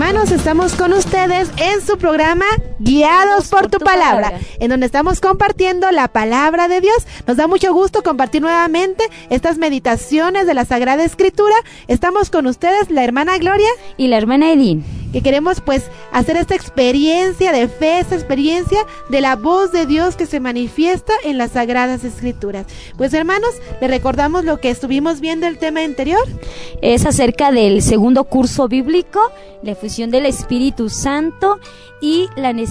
hermanos, estamos con ustedes en su programa Guiados por tu Palabra, en donde estamos compartiendo la Palabra de Dios. Nos da mucho gusto compartir nuevamente estas meditaciones de la Sagrada Escritura. Estamos con ustedes, la hermana Gloria y la hermana Edith, que queremos pues hacer esta experiencia de fe, esta experiencia de la voz de Dios que se manifiesta en las Sagradas Escrituras. Pues hermanos, les recordamos lo que estuvimos viendo el tema anterior. Es acerca del segundo curso bíblico, la efusión del Espíritu Santo y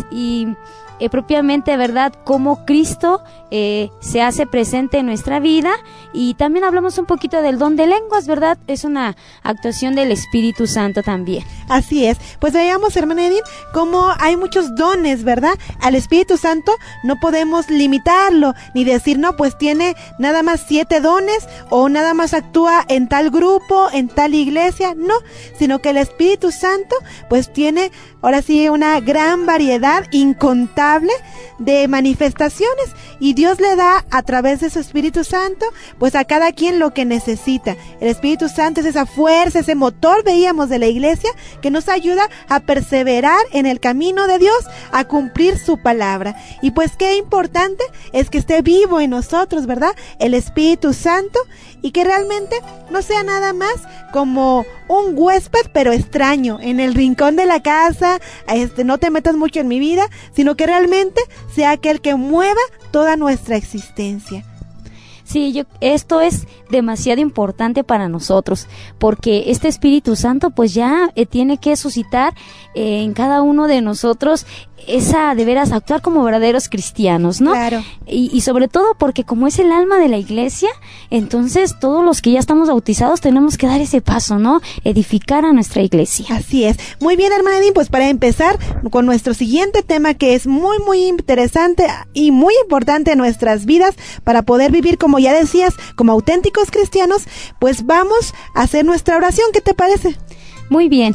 propiamente, ¿verdad?, cómo Cristo se hace presente en nuestra vida. Y también hablamos un poquito del don de lenguas, ¿verdad? Es una actuación del Espíritu Santo también. Así es. Pues veamos, hermana Edith, cómo hay muchos dones, ¿verdad? Al Espíritu Santo no podemos limitarlo, ni decir, no, pues tiene nada más 7 dones, o nada más actúa en tal grupo, en tal iglesia, no, sino que el Espíritu Santo, pues tiene, ahora sí, una gran variedad incontable de manifestaciones, y Dios le da a través de su Espíritu Santo pues a cada quien lo que necesita. El Espíritu Santo es esa fuerza, ese motor, veíamos, de la iglesia, que nos ayuda a perseverar en el camino de Dios, a cumplir su palabra. Y pues qué importante es que esté vivo en nosotros, ¿verdad?, el Espíritu Santo, y que realmente no sea nada más como un huésped pero extraño en el rincón de la casa, no te metas mucho en mi vida, sino que realmente sea aquel que mueva toda nuestra existencia. Sí, esto es demasiado importante para nosotros, porque este Espíritu Santo pues ya tiene que suscitar en cada uno de nosotros esa, de veras, actuar como verdaderos cristianos, ¿no? Claro. Y sobre todo porque como es el alma de la iglesia, entonces todos los que ya estamos bautizados tenemos que dar ese paso, ¿no? Edificar a nuestra iglesia. Así es. Muy bien, hermana Edith, pues para empezar con nuestro siguiente tema, que es muy, muy interesante y muy importante en nuestras vidas para poder vivir, como ya decías, como auténticos cristianos, pues vamos a hacer nuestra oración. ¿Qué te parece? Muy bien.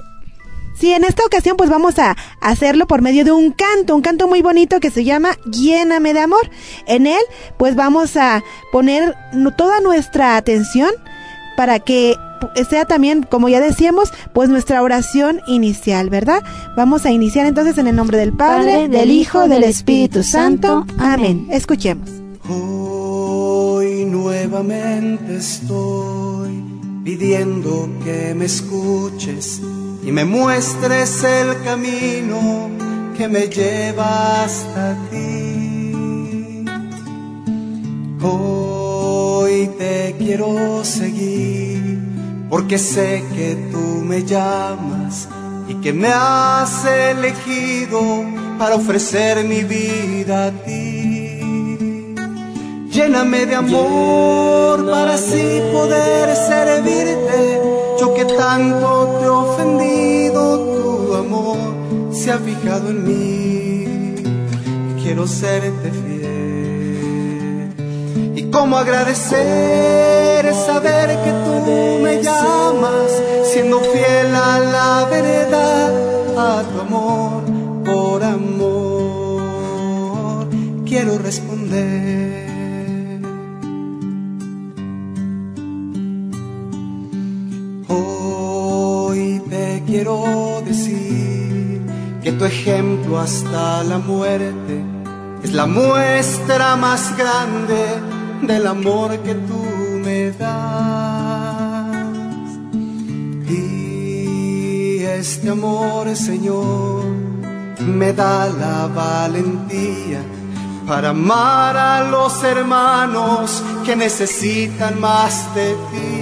Sí, en esta ocasión pues vamos a hacerlo por medio de un canto muy bonito que se llama Lléname de Amor. En él pues vamos a poner toda nuestra atención para que sea también, como ya decíamos, pues nuestra oración inicial, ¿verdad? Vamos a iniciar entonces en el nombre del Padre, del Hijo, del Espíritu Santo. Amén. Escuchemos. Hoy nuevamente estoy pidiendo que me escuches y me muestres el camino que me lleva hasta ti. Hoy te quiero seguir porque sé que tú me llamas y que me has elegido para ofrecer mi vida a ti. Lléname de amor para así poder servirte. Yo que tanto te he ofendido, tu amor se ha fijado en mí y quiero serte fiel. Y cómo agradecer es saber que tú me llamas, siendo fiel a la verdad, a tu amor, por amor quiero responder. Quiero decir que tu ejemplo hasta la muerte es la muestra más grande del amor que tú me das. Y este amor, Señor, me da la valentía para amar a los hermanos que necesitan más de ti.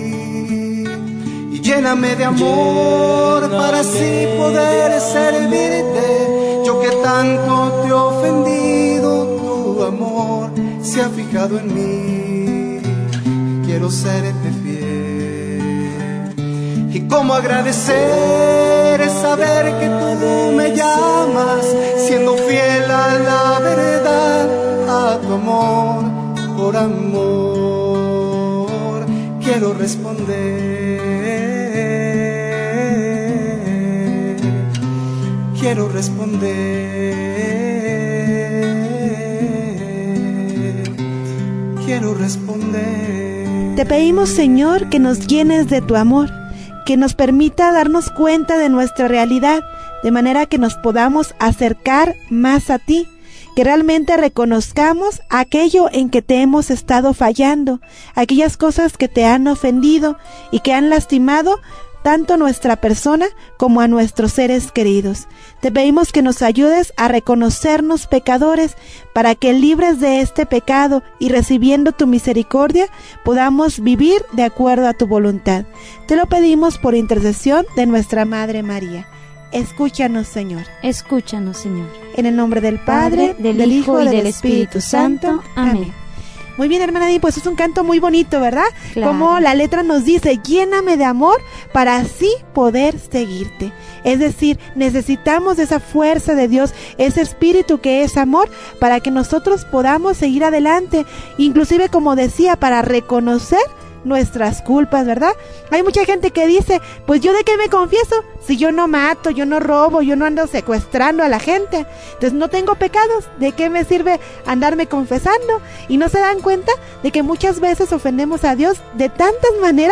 Lléname de amor para así poder servirte. Yo que tanto te he ofendido, tu amor se ha fijado en mí. Quiero serte fiel. Y cómo agradecer es saber que tú me llamas, siendo fiel a la verdad, a tu amor, por amor quiero responder. Quiero responder, quiero responder. Te pedimos, Señor, que nos llenes de tu amor, que nos permita darnos cuenta de nuestra realidad, de manera que nos podamos acercar más a ti, que realmente reconozcamos aquello en que te hemos estado fallando, aquellas cosas que te han ofendido y que han lastimado tanto a nuestra persona como a nuestros seres queridos. Te pedimos que nos ayudes a reconocernos pecadores para que, libres de este pecado y recibiendo tu misericordia, podamos vivir de acuerdo a tu voluntad. Te lo pedimos por intercesión de nuestra Madre María. Escúchanos, Señor. Escúchanos, Señor. En el nombre del Padre, del Hijo y del Espíritu Santo. Amén. Muy bien, hermana Di, pues es un canto muy bonito, ¿verdad? Claro. Como la letra nos dice, lléname de amor para así poder seguirte. Es decir, necesitamos esa fuerza de Dios, ese espíritu que es amor, para que nosotros podamos seguir adelante. Inclusive, como decía, para reconocer nuestras culpas, ¿verdad? Hay mucha gente que dice, pues yo de qué me confieso, si yo no mato, yo no robo, yo no ando secuestrando a la gente, entonces no tengo pecados, ¿de qué me sirve andarme confesando? Y no se dan cuenta de que muchas veces ofendemos a Dios de tantas maneras,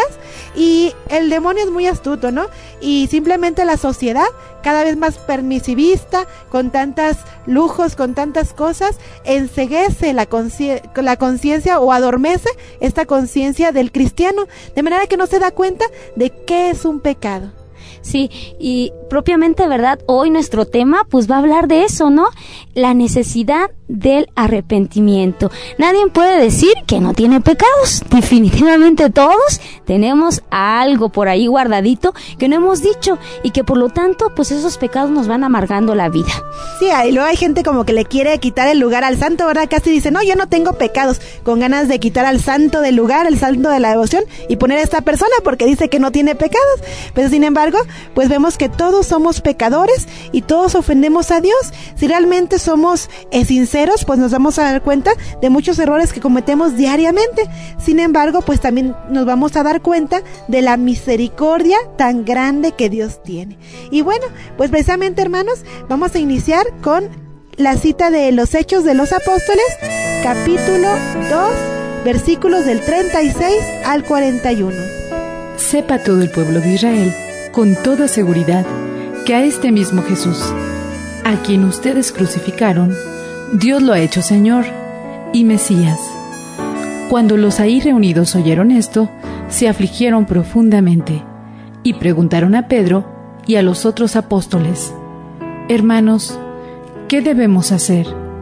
y el demonio es muy astuto, ¿no? Y simplemente la sociedad, cada vez más permisivista, con tantos lujos, con tantas cosas, enceguece la conciencia o adormece esta conciencia del cristiano, de manera que no se da cuenta de qué es un pecado. Sí, y propiamente, ¿verdad? Hoy nuestro tema pues va a hablar de eso, ¿no? La necesidad del arrepentimiento. Nadie puede decir que no tiene pecados. Definitivamente todos tenemos algo por ahí guardadito que no hemos dicho y que por lo tanto pues esos pecados nos van amargando la vida. Sí, y luego hay gente como que le quiere quitar el lugar al santo, ¿verdad? Casi dice, no, yo no tengo pecados, con ganas de quitar al santo del lugar, el santo de la devoción, y poner a esta persona porque dice que no tiene pecados. Pero sin embargo, pues vemos que todos somos pecadores y todos ofendemos a Dios. Si realmente somos sinceros, pues nos vamos a dar cuenta de muchos errores que cometemos diariamente. Sin embargo, pues también nos vamos a dar cuenta de la misericordia tan grande que Dios tiene. Y bueno, pues precisamente, hermanos, vamos a iniciar con la cita de los Hechos de los Apóstoles, capítulo 2, versículos del 36 al 41. Sepa todo el pueblo de Israel con toda seguridad que a este mismo Jesús, a quien ustedes crucificaron, Dios lo ha hecho Señor y Mesías. Cuando los ahí reunidos oyeron esto, se afligieron profundamente y preguntaron a Pedro y a los otros apóstoles: Hermanos, ¿qué debemos hacer?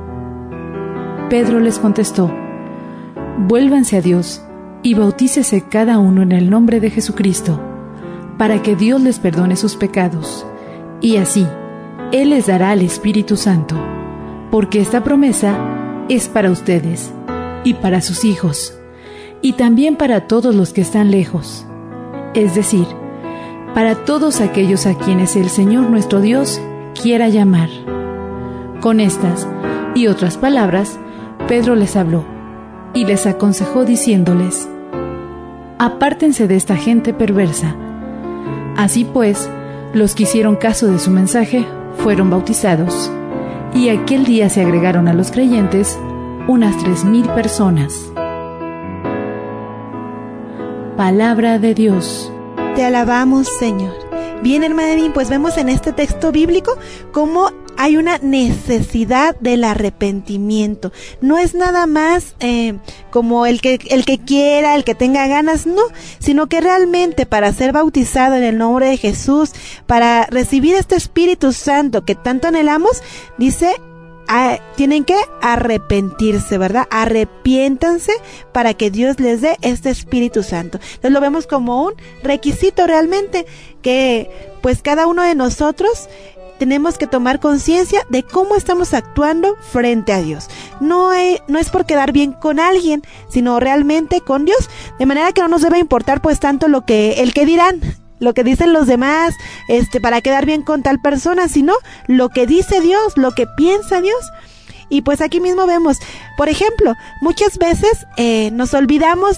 Pedro les contestó: Vuélvanse a Dios y bautícese cada uno en el nombre de Jesucristo, para que Dios les perdone sus pecados, y así Él les dará el Espíritu Santo, porque esta promesa es para ustedes y para sus hijos, y también para todos los que están lejos, es decir, para todos aquellos a quienes el Señor nuestro Dios quiera llamar. Con estas y otras palabras, Pedro les habló y les aconsejó diciéndoles: Apártense de esta gente perversa. Así pues, los que hicieron caso de su mensaje fueron bautizados, y aquel día se agregaron a los creyentes unas 3,000 personas. Palabra de Dios. Te alabamos, Señor. Bien, hermana Edith, pues vemos en este texto bíblico cómo hay una necesidad del arrepentimiento. No es nada más como el que quiera, el que tenga ganas, no, sino que realmente para ser bautizado en el nombre de Jesús, para recibir este Espíritu Santo que tanto anhelamos, dice, tienen que arrepentirse, ¿verdad? Arrepiéntanse para que Dios les dé este Espíritu Santo. Entonces lo vemos como un requisito realmente, que pues cada uno de nosotros tenemos que tomar conciencia de cómo estamos actuando frente a Dios. No es por quedar bien con alguien, sino realmente con Dios, de manera que no nos debe importar pues tanto el que dirán, lo que dicen los demás, para quedar bien con tal persona, sino lo que dice Dios, lo que piensa Dios. Y pues aquí mismo vemos, por ejemplo, muchas veces nos olvidamos de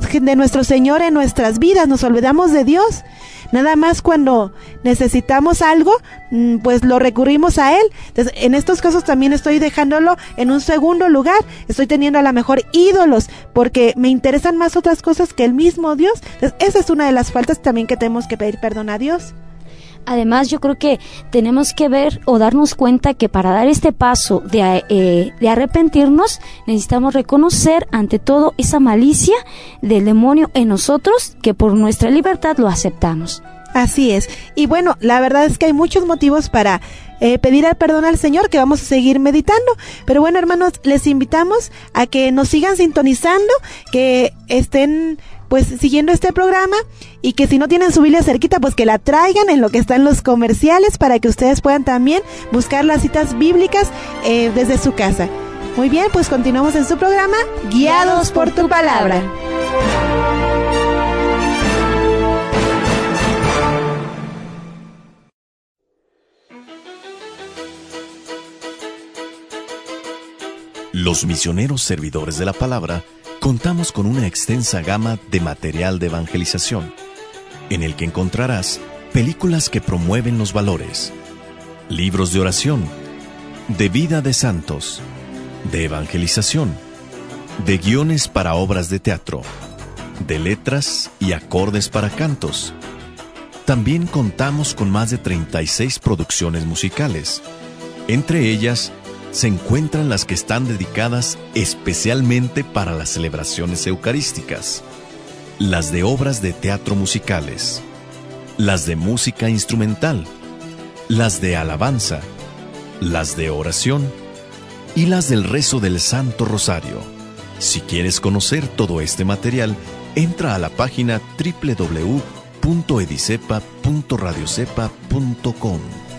de nuestro Señor en nuestras vidas, nos olvidamos de Dios. Nada más cuando necesitamos algo, pues lo recurrimos a Él. Entonces, en estos casos también estoy dejándolo en un segundo lugar. Estoy teniendo a lo mejor ídolos, porque me interesan más otras cosas que el mismo Dios. Entonces, esa es una de las faltas también que tenemos que pedir perdón a Dios. Además, yo creo que tenemos que ver o darnos cuenta que para dar este paso de arrepentirnos, necesitamos reconocer ante todo esa malicia del demonio en nosotros, que por nuestra libertad lo aceptamos. Así es. Y bueno, la verdad es que hay muchos motivos para pedir el perdón al Señor, que vamos a seguir meditando. Pero bueno, hermanos, les invitamos a que nos sigan sintonizando, que estén pues siguiendo este programa, y que si no tienen su Biblia cerquita, pues que la traigan en lo que están los comerciales, para que ustedes puedan también buscar las citas bíblicas desde su casa. Muy bien, pues continuamos en su programa, Guiados por tu Palabra. Los misioneros servidores de la palabra contamos con una extensa gama de material de evangelización, en el que encontrarás películas que promueven los valores, libros de oración, de vida de santos, de evangelización, de guiones para obras de teatro, de letras y acordes para cantos. También contamos con más de 36 producciones musicales. Entre ellas se encuentran las que están dedicadas especialmente para las celebraciones eucarísticas, las de obras de teatro musicales, las de música instrumental, las de alabanza, las de oración y las del rezo del Santo Rosario. Si quieres conocer todo este material, entra a la página www.edicepa.radiocepa.com.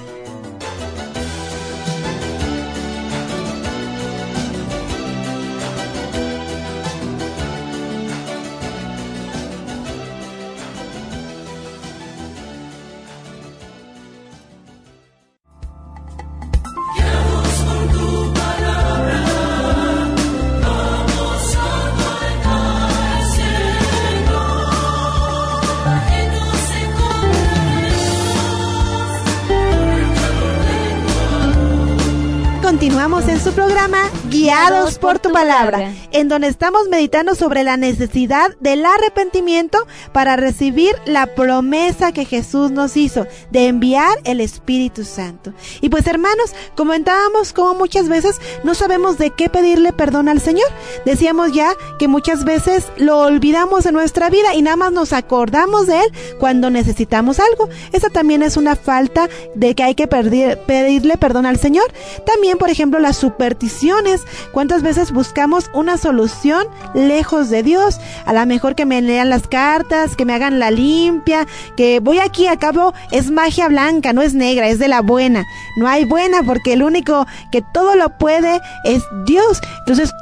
Continuamos en su programa Guiados por tu Palabra, en donde estamos meditando sobre la necesidad del arrepentimiento para recibir la promesa que Jesús nos hizo de enviar el Espíritu Santo. Y pues, hermanos, comentábamos cómo muchas veces no sabemos de qué pedirle perdón al Señor. Decíamos ya que muchas veces lo olvidamos en nuestra vida y nada más nos acordamos de Él cuando necesitamos algo. Esa también es una falta de que hay que pedirle perdón al Señor. También, por ejemplo, las supersticiones. ¿Cuántas veces buscamos una solución lejos de Dios? A lo mejor que me lean las cartas, que me hagan la limpia, que voy aquí, a cabo es magia blanca, no es negra, es de la buena. No hay buena, porque el único que todo lo puede es Dios. Entonces,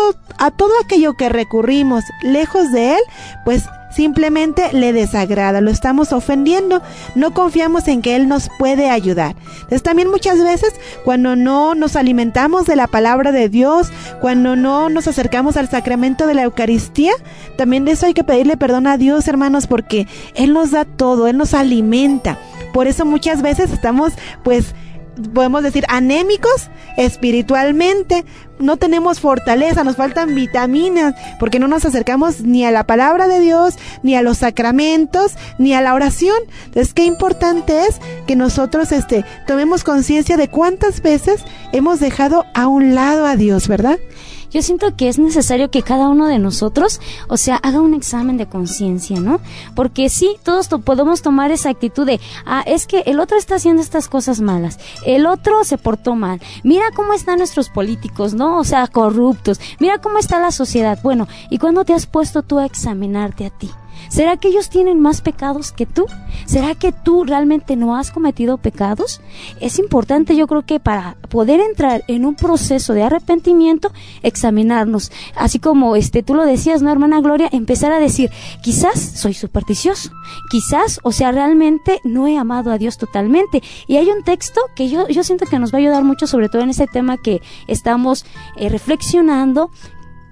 a todo aquello que recurrimos lejos de Él, pues simplemente le desagrada, lo estamos ofendiendo, no confiamos en que Él nos puede ayudar. Entonces también muchas veces cuando no nos alimentamos de la palabra de Dios, cuando no nos acercamos al sacramento de la Eucaristía, también de eso hay que pedirle perdón a Dios, hermanos, porque Él nos da todo, Él nos alimenta. Por eso muchas veces estamos, pues, podemos decir, anémicos espiritualmente, no tenemos fortaleza, nos faltan vitaminas, porque no nos acercamos ni a la palabra de Dios, ni a los sacramentos, ni a la oración. Entonces, qué importante es que nosotros tomemos conciencia de cuántas veces hemos dejado a un lado a Dios, ¿verdad? Yo siento que es necesario que cada uno de nosotros, haga un examen de conciencia, ¿no? Porque sí, todos podemos tomar esa actitud de, es que el otro está haciendo estas cosas malas, el otro se portó mal, mira cómo están nuestros políticos, ¿no? Corruptos, mira cómo está la sociedad. Bueno, ¿y cuándo te has puesto tú a examinarte a ti? ¿Será que ellos tienen más pecados que tú? ¿Será que tú realmente no has cometido pecados? Es importante, yo creo que para poder entrar en un proceso de arrepentimiento, examinarnos. Así como tú lo decías, ¿no, hermana Gloria? Empezar a decir, quizás soy supersticioso, quizás, realmente no he amado a Dios totalmente. Y hay un texto que yo siento que nos va a ayudar mucho, sobre todo en este tema que estamos reflexionando,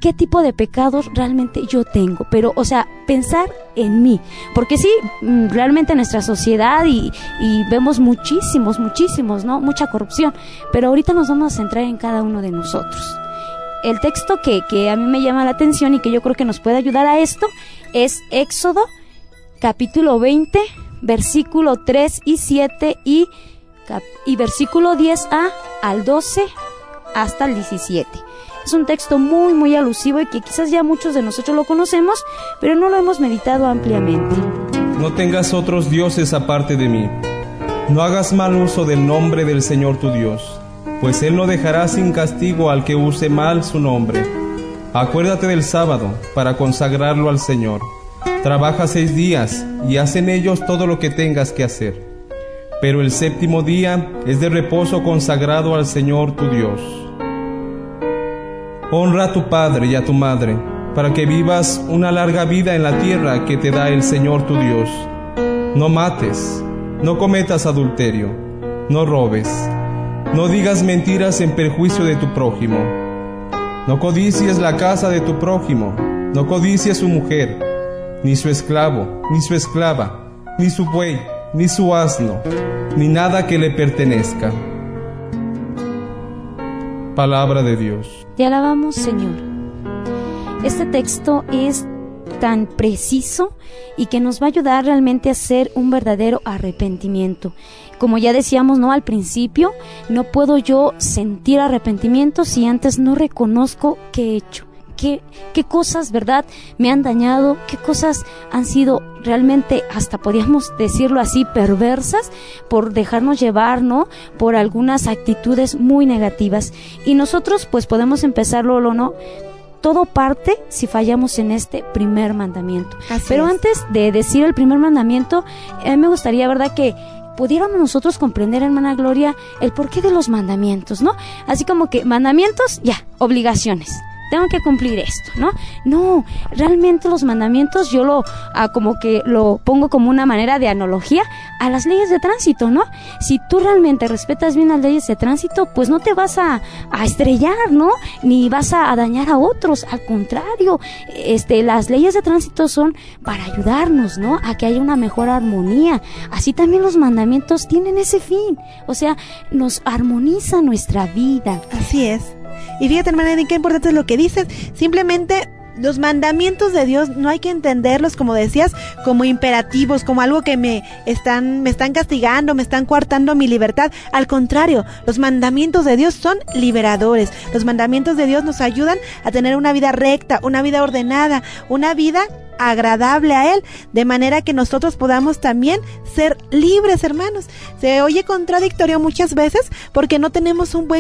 qué tipo de pecados realmente yo tengo, pero, o sea, pensar en mí, porque sí, realmente en nuestra sociedad y vemos muchísimos, ¿no? Mucha corrupción, pero ahorita nos vamos a centrar en cada uno de nosotros. El texto que a mí me llama la atención y que yo creo que nos puede ayudar a esto es Éxodo, capítulo 20, versículo 3 y 7 y versículo 10a al 12 hasta el 17. Es un texto muy, muy alusivo y que quizás ya muchos de nosotros lo conocemos, pero no lo hemos meditado ampliamente. No tengas otros dioses aparte de mí. No hagas mal uso del nombre del Señor tu Dios, pues Él no dejará sin castigo al que use mal su nombre. Acuérdate del sábado para consagrarlo al Señor. Trabaja 6 días y haz en ellos todo lo que tengas que hacer. Pero el 7º día es de reposo consagrado al Señor tu Dios. Honra a tu padre y a tu madre, para que vivas una larga vida en la tierra que te da el Señor tu Dios. No mates, no cometas adulterio, no robes, no digas mentiras en perjuicio de tu prójimo. No codicies la casa de tu prójimo, no codicies su mujer, ni su esclavo, ni su esclava, ni su buey, ni su asno, ni nada que le pertenezca. Palabra de Dios. Te alabamos, Señor. Este texto es tan preciso y que nos va a ayudar realmente a hacer un verdadero arrepentimiento. Como ya decíamos, ¿no? Al principio, no puedo yo sentir arrepentimiento si antes no reconozco qué he hecho. ¿Qué cosas, verdad, me han dañado? ¿Qué cosas han sido realmente, hasta podríamos decirlo así, perversas por dejarnos llevar, ¿no? Por algunas actitudes muy negativas. Y nosotros pues podemos empezarlo, ¿no? Todo parte si fallamos en este primer mandamiento. Pero antes de decir el primer mandamiento, a mí me gustaría, ¿verdad?, que pudiéramos nosotros comprender, hermana Gloria, el porqué de los mandamientos, ¿no? Así como que mandamientos, ya, obligaciones. Tengo que cumplir esto, ¿no? No, realmente los mandamientos yo como que lo pongo como una manera de analogía a las leyes de tránsito, ¿no? Si tú realmente respetas bien las leyes de tránsito, pues no te vas a estrellar, ¿no? Ni vas a dañar a otros, al contrario, las leyes de tránsito son para ayudarnos, ¿no? A que haya una mejor armonía. Así también los mandamientos tienen ese fin, o sea, nos armoniza nuestra vida. Así es. Y fíjate, hermana Edith, qué importante es lo que dices. Simplemente los mandamientos de Dios no hay que entenderlos, como decías, como imperativos, como algo que me están castigando, me están coartando mi libertad. Al contrario, los mandamientos de Dios son liberadores. Los mandamientos de Dios nos ayudan a tener una vida recta, una vida ordenada, una vida agradable a Él, de manera que nosotros podamos también ser libres, hermanos. Se oye contradictorio muchas veces porque no tenemos un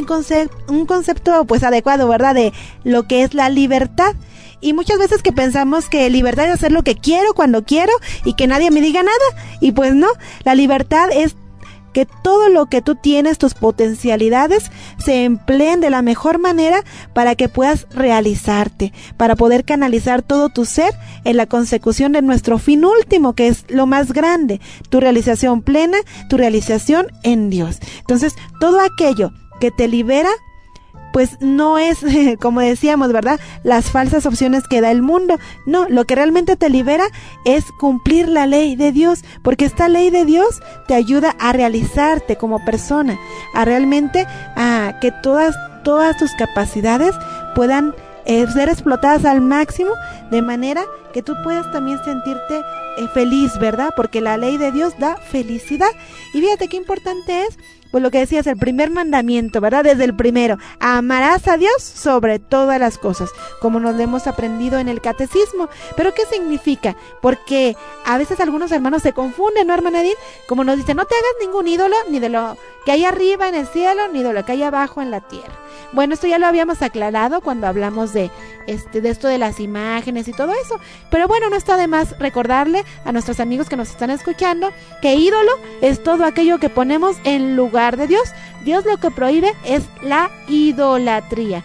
concepto pues adecuado, ¿verdad?, de lo que es la libertad. Y muchas veces que pensamos que libertad es hacer lo que quiero, cuando quiero, y que nadie me diga nada. Y pues no, la libertad es que todo lo que tú tienes, tus potencialidades, se empleen de la mejor manera para que puedas realizarte, para poder canalizar todo tu ser en la consecución de nuestro fin último, que es lo más grande, tu realización plena, tu realización en Dios. Entonces, todo aquello que te libera, pues no es, como decíamos, ¿verdad?, las falsas opciones que da el mundo. No, lo que realmente te libera es cumplir la ley de Dios, porque esta ley de Dios te ayuda a realizarte como persona, a realmente a que todas tus capacidades puedan ser explotadas al máximo, de manera que tú puedas también sentirte feliz, ¿verdad? Porque la ley de Dios da felicidad. Y fíjate qué importante es, pues lo que decías, el primer mandamiento, ¿verdad? Desde el primero, amarás a Dios sobre todas las cosas, como nos lo hemos aprendido en el catecismo. ¿Pero qué significa? Porque a veces algunos hermanos se confunden, ¿no, hermana Edith? Como nos dicen, no te hagas ningún ídolo, ni de lo que hay arriba en el cielo, ni de lo que hay abajo en la tierra. Bueno, esto ya lo habíamos aclarado cuando hablamos de esto de las imágenes y todo eso. Pero bueno, no está de más recordarle a nuestros amigos que nos están escuchando que ídolo es todo aquello que ponemos en lugar de Dios. Dios lo que prohíbe es la idolatría,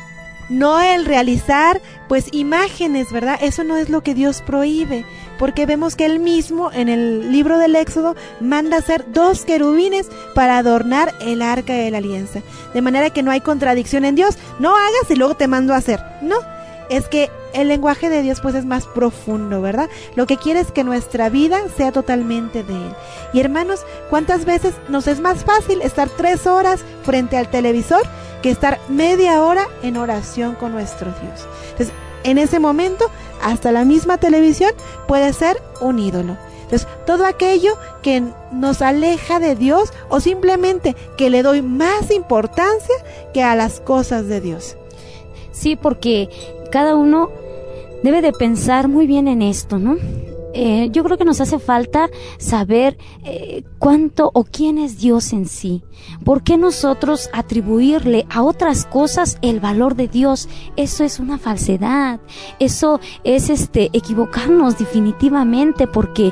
no el realizar pues imágenes, ¿verdad? Eso no es lo que Dios prohíbe, porque vemos que Él mismo en el libro del Éxodo manda hacer 2 querubines para adornar el arca de la alianza, de manera que no hay contradicción en Dios. No hagas y luego te mando a hacer, no. es que el lenguaje de Dios pues es más profundo, ¿verdad? Lo que quiere es que nuestra vida sea totalmente de Él. Y hermanos, ¿cuántas veces nos es más fácil estar 3 horas frente al televisor que estar media hora en oración con nuestro Dios? Entonces, en ese momento, hasta la misma televisión puede ser un ídolo. Entonces, todo aquello que nos aleja de Dios o simplemente que le doy más importancia que a las cosas de Dios. Sí, porque cada uno debe de pensar muy bien en esto, ¿no? Yo creo que nos hace falta saber cuánto o quién es Dios en sí. ¿Por qué nosotros atribuirle a otras cosas el valor de Dios? Eso es una falsedad. Eso es equivocarnos definitivamente, porque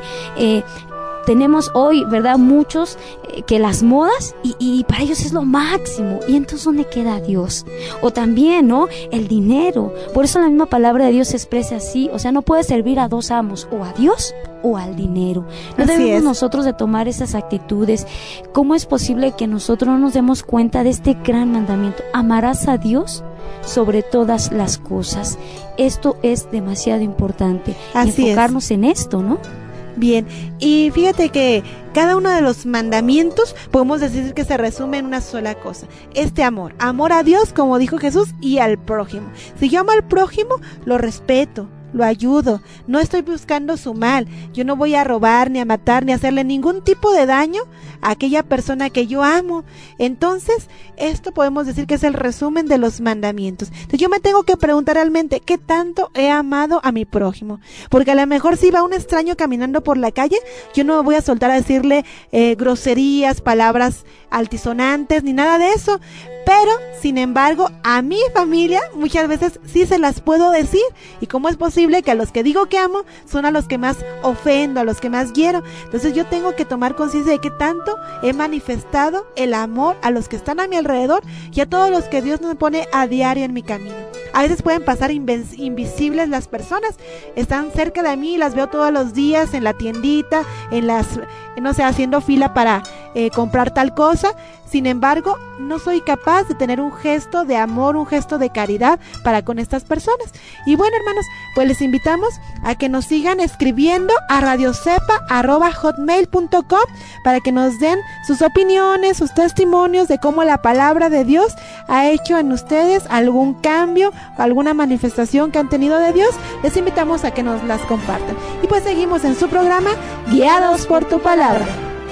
tenemos hoy, ¿verdad?, muchos que las modas y para ellos es lo máximo. Y entonces, ¿dónde queda Dios? O también, ¿no?, el dinero. Por eso la misma palabra de Dios se expresa así. O sea, no puedes servir a 2 amos, o a Dios o al dinero. No debemos nosotros de tomar esas actitudes. ¿Cómo es posible que nosotros no nos demos cuenta de este gran mandamiento? Amarás a Dios sobre todas las cosas. Esto es demasiado importante. Así enfocarnos en esto, ¿no? Bien, y fíjate que cada uno de los mandamientos podemos decir que se resume en una sola cosa: amor a Dios, como dijo Jesús, y al prójimo. Si yo amo al prójimo, lo respeto, lo ayudo, no estoy buscando su mal, yo no voy a robar, ni a matar, ni a hacerle ningún tipo de daño a aquella persona que yo amo. Entonces, esto podemos decir que es el resumen de los mandamientos. Entonces, yo me tengo que preguntar realmente, ¿qué tanto he amado a mi prójimo? Porque a lo mejor si va un extraño caminando por la calle, yo no me voy a soltar a decirle groserías, palabras altisonantes, ni nada de eso. Pero, sin embargo, a mi familia muchas veces sí se las puedo decir. ¿Y cómo es posible que a los que digo que amo son a los que más ofendo, a los que más hiero? Entonces yo tengo que tomar conciencia de que tanto he manifestado el amor a los que están a mi alrededor y a todos los que Dios nos pone a diario en mi camino. A veces pueden pasar invisibles las personas, están cerca de mí, las veo todos los días en la tiendita, haciendo fila para comprar tal cosa. Sin embargo, no soy capaz de tener un gesto de amor, un gesto de caridad para con estas personas. Y bueno, hermanos, pues les invitamos a que nos sigan escribiendo a radiocepa@hotmail.com para que nos den sus opiniones, sus testimonios de cómo la palabra de Dios ha hecho en ustedes algún cambio, alguna manifestación que han tenido de Dios. Les invitamos a que nos las compartan. Y pues seguimos en su programa Guiados por tu Palabra.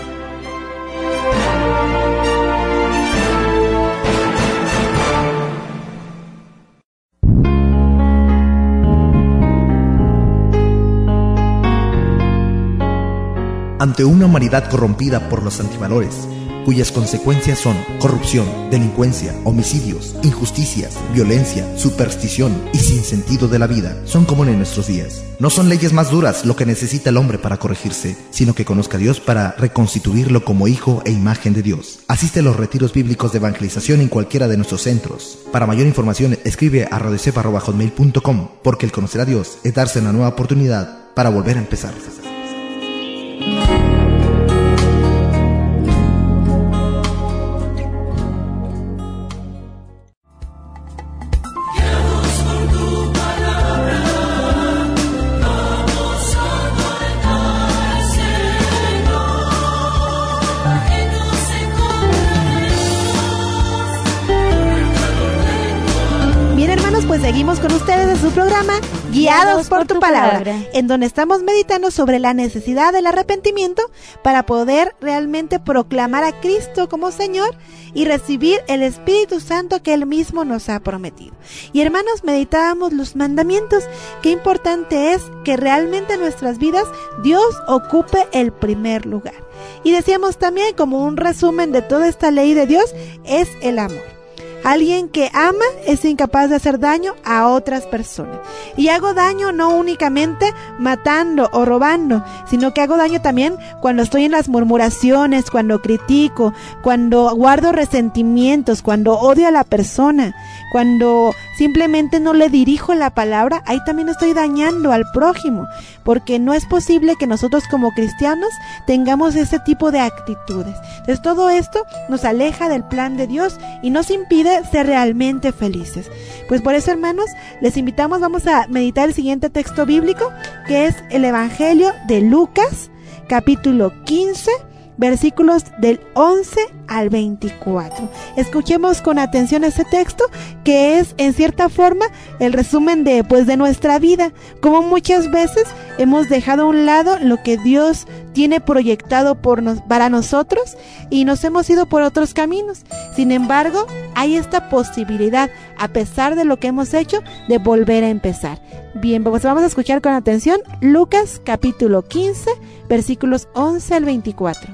Ante una humanidad corrompida por los antivalores, cuyas consecuencias son corrupción, delincuencia, homicidios, injusticias, violencia, superstición y sinsentido de la vida, son comunes en nuestros días. No son leyes más duras lo que necesita el hombre para corregirse, sino que conozca a Dios para reconstituirlo como hijo e imagen de Dios. Asiste a los retiros bíblicos de evangelización en cualquiera de nuestros centros. Para mayor información, escribe a radiocepa@hotmail.com, porque el conocer a Dios es darse una nueva oportunidad para volver a empezar. Pues seguimos con ustedes en su programa Guiados por tu Palabra, en donde estamos meditando sobre la necesidad del arrepentimiento para poder realmente proclamar a Cristo como Señor y recibir el Espíritu Santo que Él mismo nos ha prometido. Y hermanos, meditábamos los mandamientos. Qué importante es que realmente en nuestras vidas Dios ocupe el primer lugar. Y decíamos también, como un resumen de toda esta ley de Dios, es el amor. Alguien que ama es incapaz de hacer daño a otras personas. Y hago daño no únicamente matando o robando, sino que hago daño también cuando estoy en las murmuraciones, cuando critico, cuando guardo resentimientos, cuando odio a la persona, cuando simplemente no le dirijo la palabra. Ahí también estoy dañando al prójimo, porque no es posible que nosotros como cristianos tengamos ese tipo de actitudes. Entonces todo esto nos aleja del plan de Dios y nos impide puede ser realmente felices. Pues por eso, hermanos, les invitamos, vamos a meditar el siguiente texto bíblico, que es el Evangelio de Lucas, capítulo 15, versículos del 11 al 24. Escuchemos con atención este texto, que es en cierta forma el resumen de nuestra vida, como muchas veces hemos dejado a un lado lo que Dios tiene proyectado para nosotros y nos hemos ido por otros caminos. Sin embargo, hay esta posibilidad, a pesar de lo que hemos hecho, de volver a empezar. Bien, pues vamos a escuchar con atención Lucas capítulo 15, versículos 11 al 24.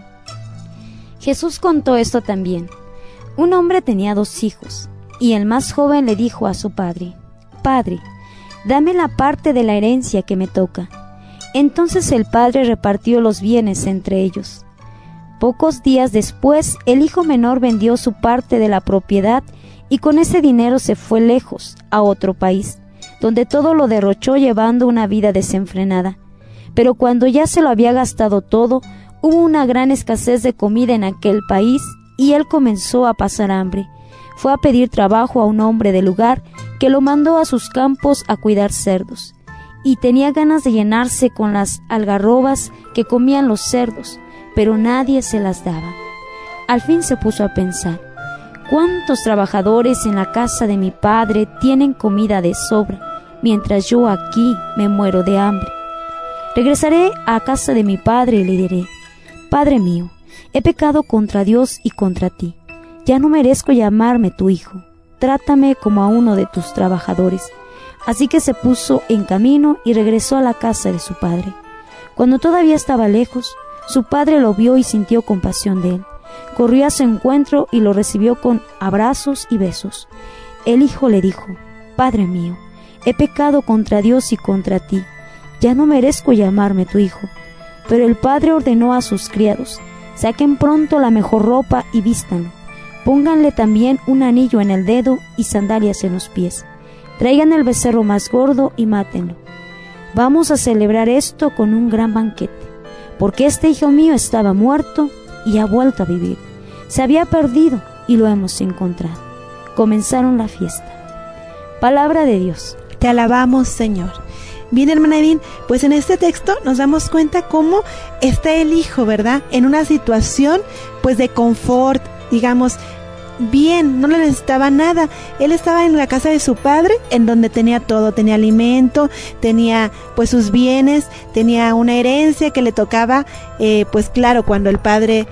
Jesús contó esto también. Un hombre tenía 2 hijos, y el más joven le dijo a su padre: «Padre, dame la parte de la herencia que me toca». Entonces el padre repartió los bienes entre ellos. Pocos días después, el hijo menor vendió su parte de la propiedad y con ese dinero se fue lejos, a otro país, donde todo lo derrochó llevando una vida desenfrenada. Pero cuando ya se lo había gastado todo, hubo una gran escasez de comida en aquel país y él comenzó a pasar hambre. Fue a pedir trabajo a un hombre del lugar que lo mandó a sus campos a cuidar cerdos. Y tenía ganas de llenarse con las algarrobas que comían los cerdos, pero nadie se las daba. Al fin se puso a pensar: ¿cuántos trabajadores en la casa de mi padre tienen comida de sobra, mientras yo aquí me muero de hambre? Regresaré a casa de mi padre y le diré: Padre mío, he pecado contra Dios y contra ti. Ya no merezco llamarme tu hijo. Trátame como a uno de tus trabajadores. Así que se puso en camino y regresó a la casa de su padre. Cuando todavía estaba lejos, su padre lo vio y sintió compasión de él. Corrió a su encuentro y lo recibió con abrazos y besos. El hijo le dijo: Padre mío, he pecado contra Dios y contra ti. Ya no merezco llamarme tu hijo. Pero el padre ordenó a sus criados: saquen pronto la mejor ropa y vístanlo. Pónganle también un anillo en el dedo y sandalias en los pies. Traigan el becerro más gordo y mátenlo. Vamos a celebrar esto con un gran banquete, porque este hijo mío estaba muerto y ha vuelto a vivir. Se había perdido y lo hemos encontrado. Comenzaron la fiesta. Palabra de Dios. Te alabamos, Señor. Bien, hermana Edith, pues en este texto nos damos cuenta cómo está el hijo, ¿verdad? En una situación pues de confort, digamos, bien, no le necesitaba nada. Él estaba en la casa de su padre, en donde tenía todo, tenía alimento, tenía pues sus bienes, tenía una herencia que le tocaba, pues claro, cuando el padre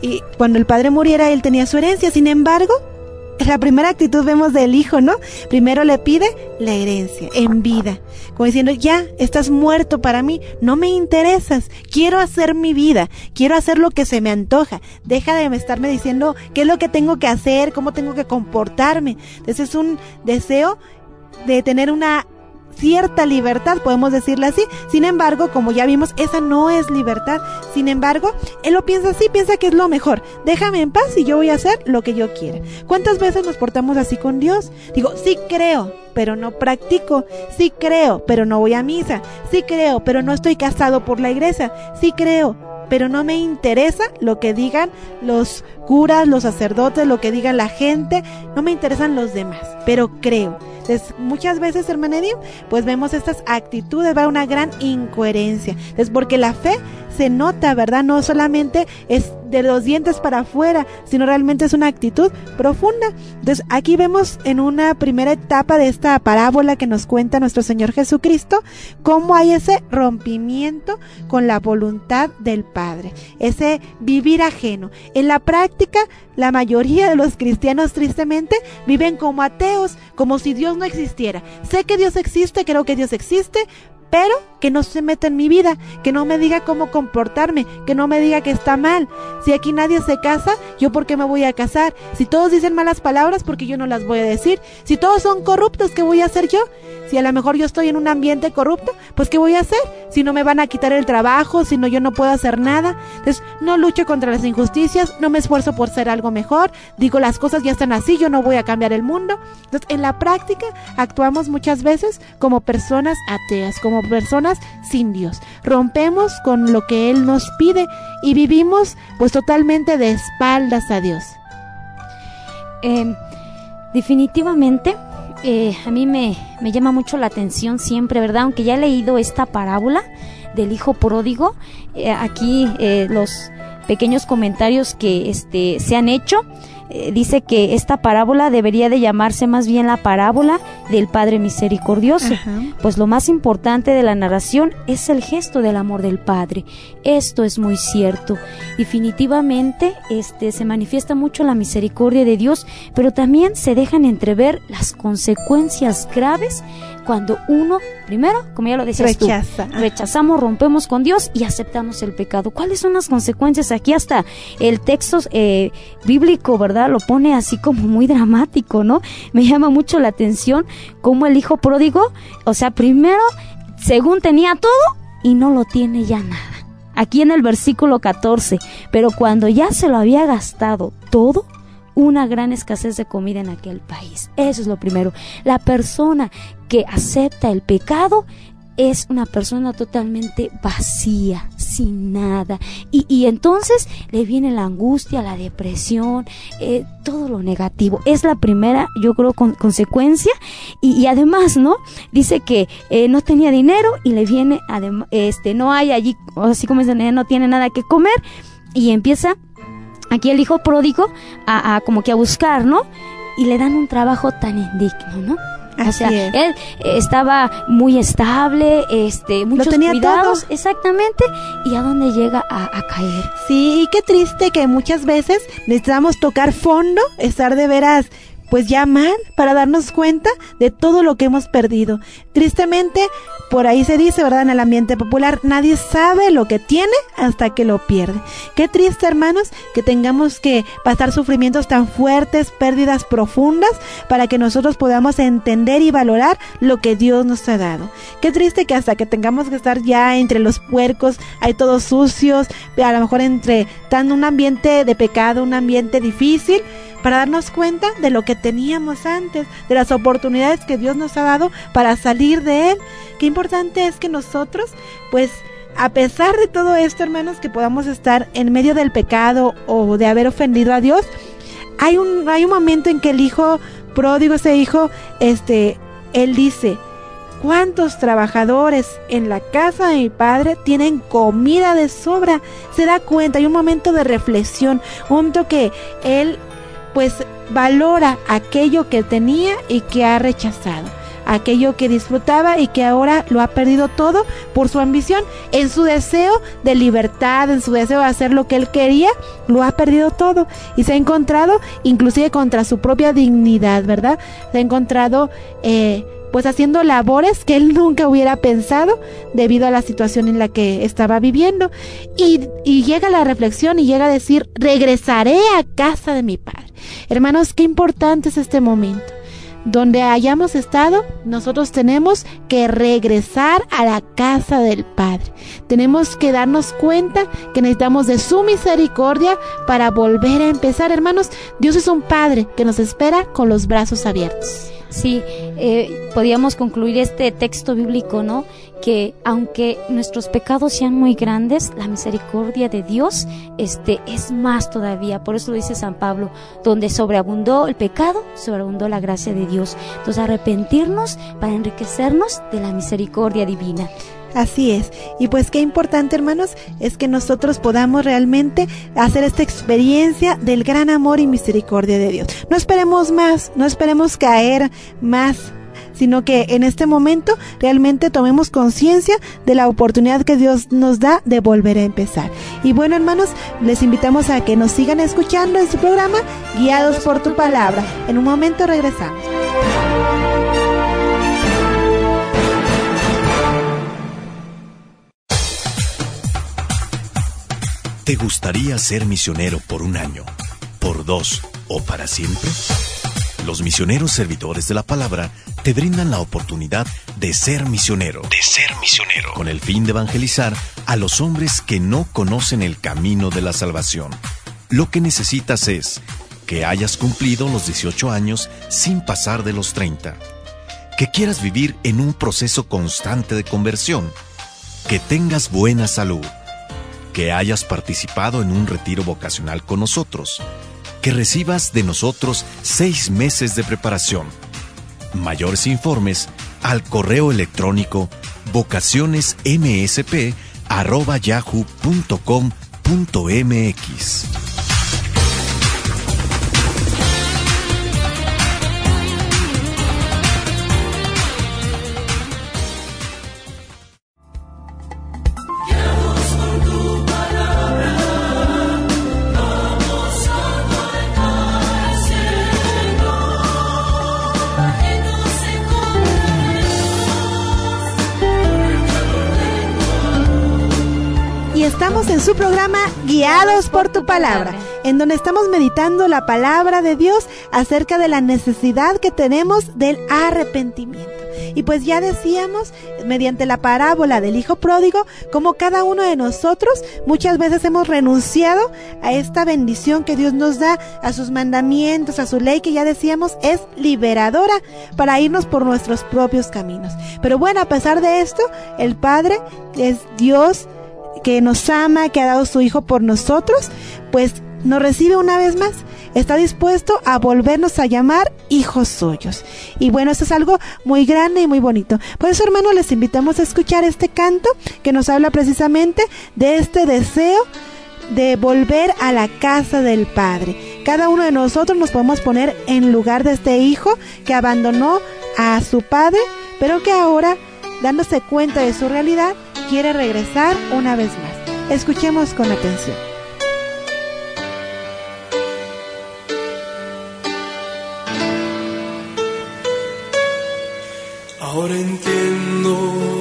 muriera, él tenía su herencia. Sin embargo, la primera actitud vemos del hijo, ¿no? Primero le pide la herencia en vida, como diciendo: ya estás muerto para mí, no me interesas, quiero hacer mi vida, quiero hacer lo que se me antoja, deja de estarme diciendo qué es lo que tengo que hacer, cómo tengo que comportarme. Entonces es un deseo de tener una cierta libertad, podemos decirle así. Sin embargo, como ya vimos, esa no es libertad. Sin embargo, él lo piensa así, piensa que es lo mejor. Déjame en paz y yo voy a hacer lo que yo quiera. ¿Cuántas veces nos portamos así con Dios? Digo, sí creo, pero no practico. Sí creo, pero no voy a misa. Sí creo, pero no estoy casado por la iglesia. Sí creo, pero no me interesa lo que digan los curas, los sacerdotes, lo que diga la gente. No me interesan los demás, pero creo. Entonces, muchas veces, hermana Edith, pues vemos estas actitudes, va una gran incoherencia. Es porque la fe se nota, ¿verdad? No solamente es de los dientes para afuera, sino realmente es una actitud profunda. Entonces, aquí vemos en una primera etapa de esta parábola que nos cuenta nuestro Señor Jesucristo, cómo hay ese rompimiento con la voluntad del Padre, ese vivir ajeno. En la práctica, la mayoría de los cristianos, tristemente, viven como ateos, como si Dios no existiera. Sé que Dios existe, creo que Dios existe, pero que no se meta en mi vida, que no me diga cómo comportarme, que no me diga que está mal. Si aquí nadie se casa, ¿yo por qué me voy a casar? Si todos dicen malas palabras, ¿por qué yo no las voy a decir? Si todos son corruptos, ¿qué voy a hacer yo? Si a lo mejor yo estoy en un ambiente corrupto, pues ¿qué voy a hacer? Si no me van a quitar el trabajo, si no, yo no puedo hacer nada. Entonces, no lucho contra las injusticias, no me esfuerzo por ser algo mejor, digo, las cosas ya están así, yo no voy a cambiar el mundo. Entonces, en la práctica, actuamos muchas veces como personas ateas, como personas sin Dios. Rompemos con lo que Él nos pide y vivimos pues totalmente de espaldas a Dios. Definitivamente, a mí me llama mucho la atención siempre, ¿verdad? Aunque ya he leído esta parábola del hijo pródigo, aquí los pequeños comentarios que se han hecho, dice que esta parábola debería de llamarse más bien la parábola del Padre Misericordioso. Ajá. Pues lo más importante de la narración es el gesto del amor del Padre. Esto es muy cierto. Definitivamente se manifiesta mucho la misericordia de Dios, pero también se dejan entrever las consecuencias graves cuando uno, primero, como ya lo decías tú, rechazamos, rompemos con Dios y aceptamos el pecado. ¿Cuáles son las consecuencias? Aquí hasta el texto bíblico, ¿verdad? Lo pone así como muy dramático, ¿no? Me llama mucho la atención cómo el hijo pródigo, o sea, primero, según tenía todo y no lo tiene ya nada. Aquí en el versículo 14, pero cuando ya se lo había gastado todo, una gran escasez de comida en aquel país. Eso es lo primero. La persona que acepta el pecado es una persona totalmente vacía, sin nada. Y entonces le viene la angustia, la depresión, todo lo negativo. Es la primera, yo creo, consecuencia. Y además, ¿no? Dice que no tenía dinero y le viene, no hay allí, así como dicen, no tiene nada que comer. Y empieza aquí el hijo pródigo a como que a buscar, ¿no? Y le dan un trabajo tan indigno, ¿no? O sea, él estaba muy estable, muchos cuidados, todo. Exactamente, y a dónde llega a caer. Sí, y qué triste que muchas veces necesitamos tocar fondo, estar de veras pues ya mal, para darnos cuenta de todo lo que hemos perdido. Tristemente, por ahí se dice, ¿verdad?, en el ambiente popular, nadie sabe lo que tiene hasta que lo pierde. Qué triste, hermanos, que tengamos que pasar sufrimientos tan fuertes, pérdidas profundas, para que nosotros podamos entender y valorar lo que Dios nos ha dado. Qué triste que hasta que tengamos que estar ya entre los puercos, hay todos sucios, a lo mejor entre tan un ambiente de pecado, un ambiente difícil, para darnos cuenta de lo que teníamos antes, de las oportunidades que Dios nos ha dado para salir de él. Qué importante es que nosotros, pues, a pesar de todo esto, hermanos, que podamos estar en medio del pecado o de haber ofendido a Dios, hay un momento en que el hijo pródigo, ese hijo, él dice: ¿cuántos trabajadores en la casa de mi padre tienen comida de sobra? Se da cuenta, hay un momento de reflexión, un momento que él pues valora aquello que tenía y que ha rechazado, aquello que disfrutaba y que ahora lo ha perdido todo por su ambición, en su deseo de libertad, en su deseo de hacer lo que él quería, lo ha perdido todo y se ha encontrado inclusive contra su propia dignidad, ¿verdad? Se ha encontrado pues haciendo labores que él nunca hubiera pensado debido a la situación en la que estaba viviendo, y llega la reflexión y llega a decir: regresaré a casa de mi padre. Hermanos, qué importante es este momento. Donde hayamos estado, nosotros tenemos que regresar a la casa del Padre. Tenemos que darnos cuenta que necesitamos de su misericordia para volver a empezar. Hermanos, Dios es un Padre que nos espera con los brazos abiertos. Sí, podíamos concluir este texto bíblico, ¿no? Que aunque nuestros pecados sean muy grandes, la misericordia de Dios es más todavía. Por eso lo dice San Pablo: donde sobreabundó el pecado, sobreabundó la gracia de Dios. Entonces, arrepentirnos para enriquecernos de la misericordia divina. Así es, y pues qué importante, hermanos, es que nosotros podamos realmente hacer esta experiencia del gran amor y misericordia de Dios. No esperemos más, no esperemos caer más, sino que en este momento realmente tomemos conciencia de la oportunidad que Dios nos da de volver a empezar. Y bueno, hermanos, les invitamos a que nos sigan escuchando en su programa Guiados por tu Palabra. En un momento regresamos. ¿Te gustaría ser misionero por un año, por 2 o para siempre? Los misioneros servidores de la palabra te brindan la oportunidad de ser misionero. Con el fin de evangelizar a los hombres que no conocen el camino de la salvación. Lo que necesitas es que hayas cumplido los 18 años sin pasar de los 30. Que quieras vivir en un proceso constante de conversión. Que tengas buena salud. Que hayas participado en un retiro vocacional con nosotros, que recibas de nosotros 6 meses de preparación. Mayores informes al correo electrónico vocacionesmsp@yahoo.com.mx. Estamos en su programa Guiados por tu Palabra, en donde estamos meditando la palabra de Dios acerca de la necesidad que tenemos del arrepentimiento. Y pues ya decíamos, mediante la parábola del hijo pródigo, como cada uno de nosotros muchas veces hemos renunciado a esta bendición que Dios nos da, a sus mandamientos, a su ley, que ya decíamos es liberadora para irnos por nuestros propios caminos. Pero bueno, a pesar de esto, el Padre es Dios que nos ama, que ha dado su Hijo por nosotros, pues nos recibe una vez más. Está dispuesto a volvernos a llamar hijos suyos. Y bueno, esto es algo muy grande y muy bonito. Por eso, hermanos, les invitamos a escuchar este canto que nos habla precisamente de este deseo de volver a la casa del Padre. Cada uno de nosotros nos podemos poner en lugar de este hijo que abandonó a su padre, pero que ahora, dándose cuenta de su realidad, quiere regresar una vez más. Escuchemos con atención. Ahora entiendo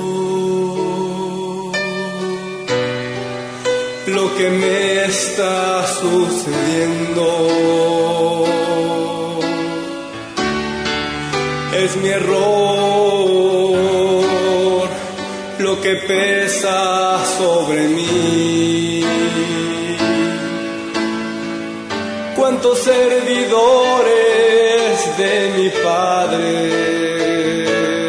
lo que me está sucediendo. Es mi error lo que pesa sobre mí. Cuántos servidores de mi Padre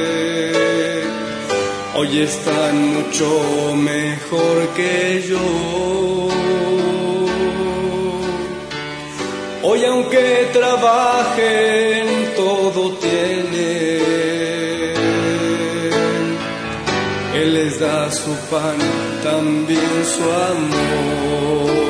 hoy están mucho mejor que yo. Hoy, aunque trabajen, todo tienen. Él les da su pan, también su amor.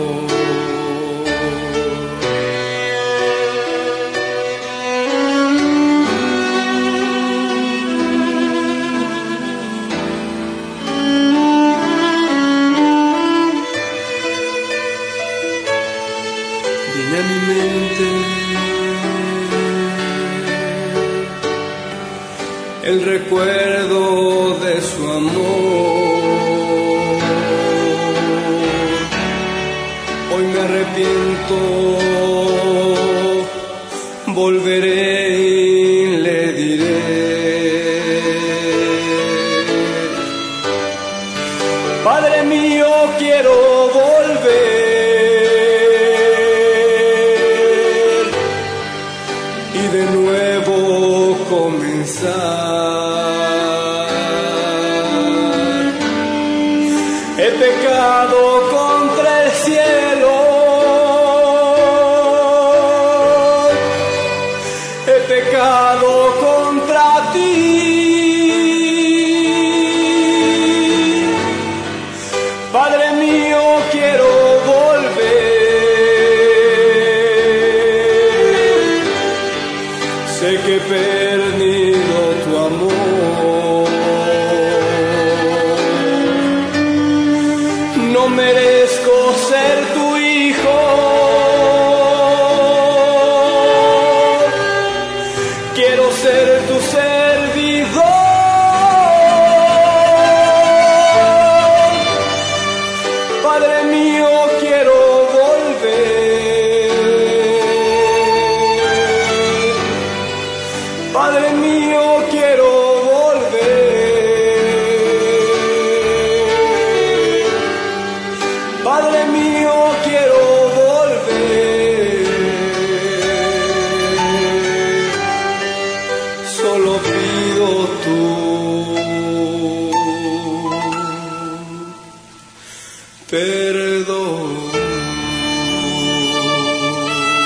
Viene a mi mente el recuerdo de su amor. Hoy me arrepiento, volveré y le diré: Padre mío, quiero volver y de nuevo comenzar. He pecado contra el cielo, he pecado contra ti. Padre mío, quiero volver. Sé que he perdido tu amor. No merezco ser tu hijo. Quiero ser tu servidor. Padre mío, quiero volver. Padre mío, quiero volver. Padre mío, quiero volver. Solo pido tu perdón.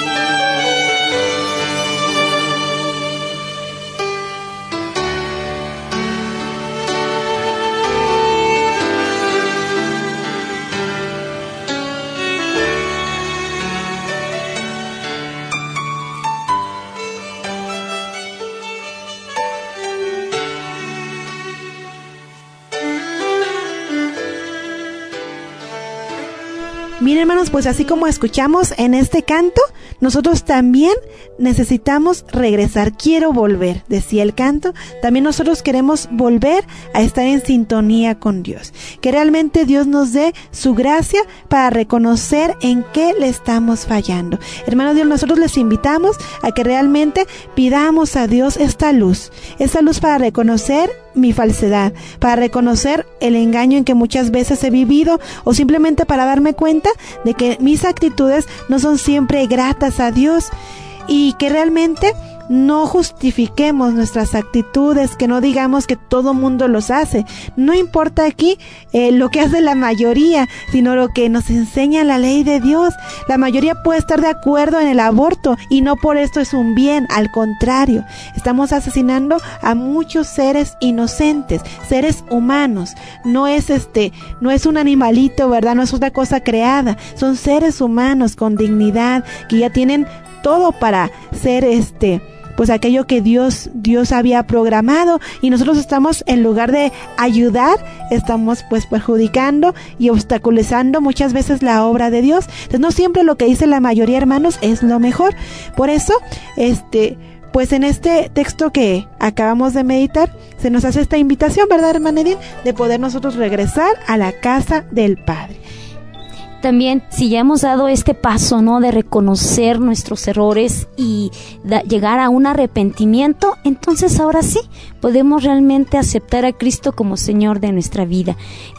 Miren, hermanos, pues así como escuchamos en este canto, nosotros también necesitamos regresar. Quiero volver, decía el canto. También nosotros queremos volver a estar en sintonía con Dios. Que realmente Dios nos dé su gracia para reconocer en qué le estamos fallando. Hermanos Dios, nosotros les invitamos a que realmente pidamos a Dios esta luz para reconocer mi falsedad, para reconocer el engaño en que muchas veces he vivido, o simplemente para darme cuenta de que mis actitudes no son siempre gratas a Dios, y que realmente no justifiquemos nuestras actitudes, que no digamos que todo mundo los hace. No importa aquí lo que hace la mayoría, sino lo que nos enseña la ley de Dios. La mayoría puede estar de acuerdo en el aborto y no por esto es un bien, al contrario, estamos asesinando a muchos seres inocentes, seres humanos. No es un animalito, ¿verdad? No es otra cosa creada. Son seres humanos con dignidad, que ya tienen todo para ser pues aquello que Dios había programado, y nosotros estamos, en lugar de ayudar, estamos pues perjudicando y obstaculizando muchas veces la obra de Dios. Entonces no siempre lo que dice la mayoría, hermanos, es lo mejor. Por eso, pues en este texto que acabamos de meditar, se nos hace esta invitación, ¿verdad, hermana Edith?, de poder nosotros regresar a la casa del Padre. También, si ya hemos dado este paso, ¿no?, de reconocer nuestros errores y llegar a un arrepentimiento, entonces ahora sí podemos realmente aceptar a Cristo como Señor de nuestra vida.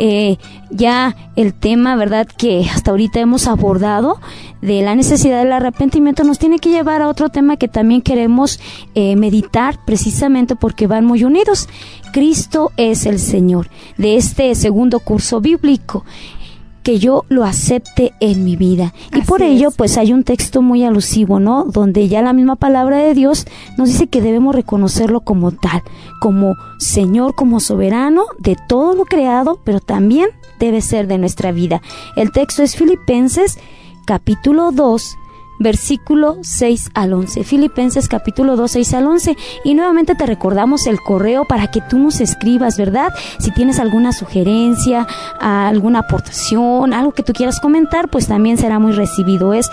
Ya el tema, ¿verdad?, que hasta ahorita hemos abordado de la necesidad del arrepentimiento nos tiene que llevar a otro tema que también queremos meditar, precisamente porque van muy unidos. Cristo es el Señor de este segundo curso bíblico. Que yo lo acepte en mi vida. Y por ello, pues hay un texto muy alusivo, ¿no?, donde ya la misma palabra de Dios nos dice que debemos reconocerlo como tal, como Señor, como soberano de todo lo creado, pero también debe ser de nuestra vida. El texto es Filipenses capítulo 2, versículo 6 al 11. Filipenses capítulo 2, 6 al 11. Y nuevamente te recordamos el correo para que tú nos escribas, ¿verdad? Si tienes alguna sugerencia, alguna aportación, algo que tú quieras comentar, pues también será muy recibido. Es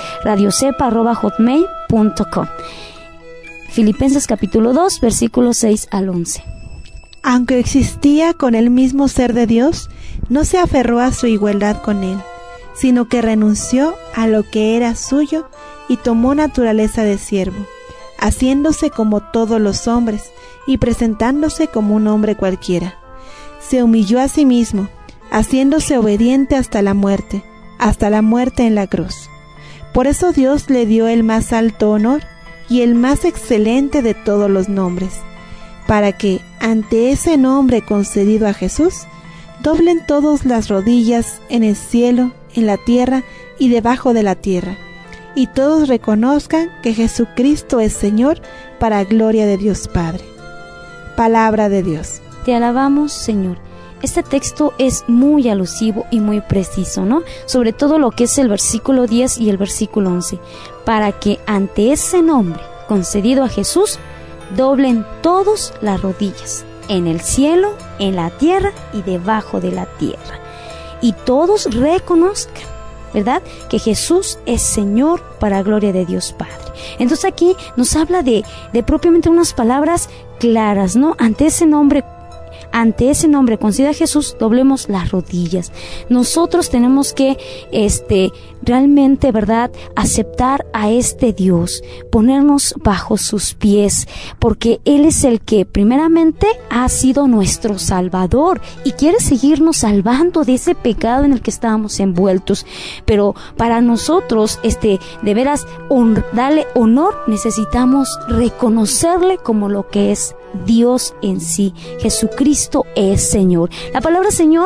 radiocepa@hotmail.com. Filipenses capítulo 2, versículo 6 al 11. Aunque existía con el mismo ser de Dios, no se aferró a su igualdad con él, sino que renunció a lo que era suyo y tomó naturaleza de siervo, haciéndose como todos los hombres y presentándose como un hombre cualquiera. Se humilló a sí mismo, haciéndose obediente hasta la muerte en la cruz. Por eso Dios le dio el más alto honor y el más excelente de todos los nombres, para que ante ese nombre concedido a Jesús, doblen todos las rodillas en el cielo, en la tierra y debajo de la tierra, y todos reconozcan que Jesucristo es Señor, para gloria de Dios Padre. Palabra de Dios. Te alabamos, Señor. Este texto es muy alusivo y muy preciso, ¿no? Sobre todo lo que es el versículo 10 y el versículo 11. Para que ante ese nombre concedido a Jesús, doblen todos las rodillas, en el cielo, en la tierra y debajo de la tierra. Y todos reconozcan, ¿verdad?, que Jesús es Señor, para gloria de Dios Padre. Entonces aquí nos habla de propiamente unas palabras claras, ¿no? Ante ese nombre concedido a Jesús, doblemos las rodillas. Nosotros tenemos que realmente, ¿verdad?, aceptar a este Dios, ponernos bajo sus pies, porque Él es el que primeramente ha sido nuestro Salvador y quiere seguirnos salvando de ese pecado en el que estábamos envueltos. Pero para nosotros, de veras, darle honor, necesitamos reconocerle como lo que es Dios en sí. Jesucristo es Señor. La palabra Señor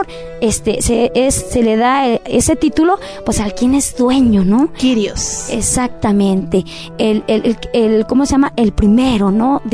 se le da ese título pues al quien es dueño, ¿no? Kyrios. Exactamente. ¿Cómo se llama? El primero, ¿no?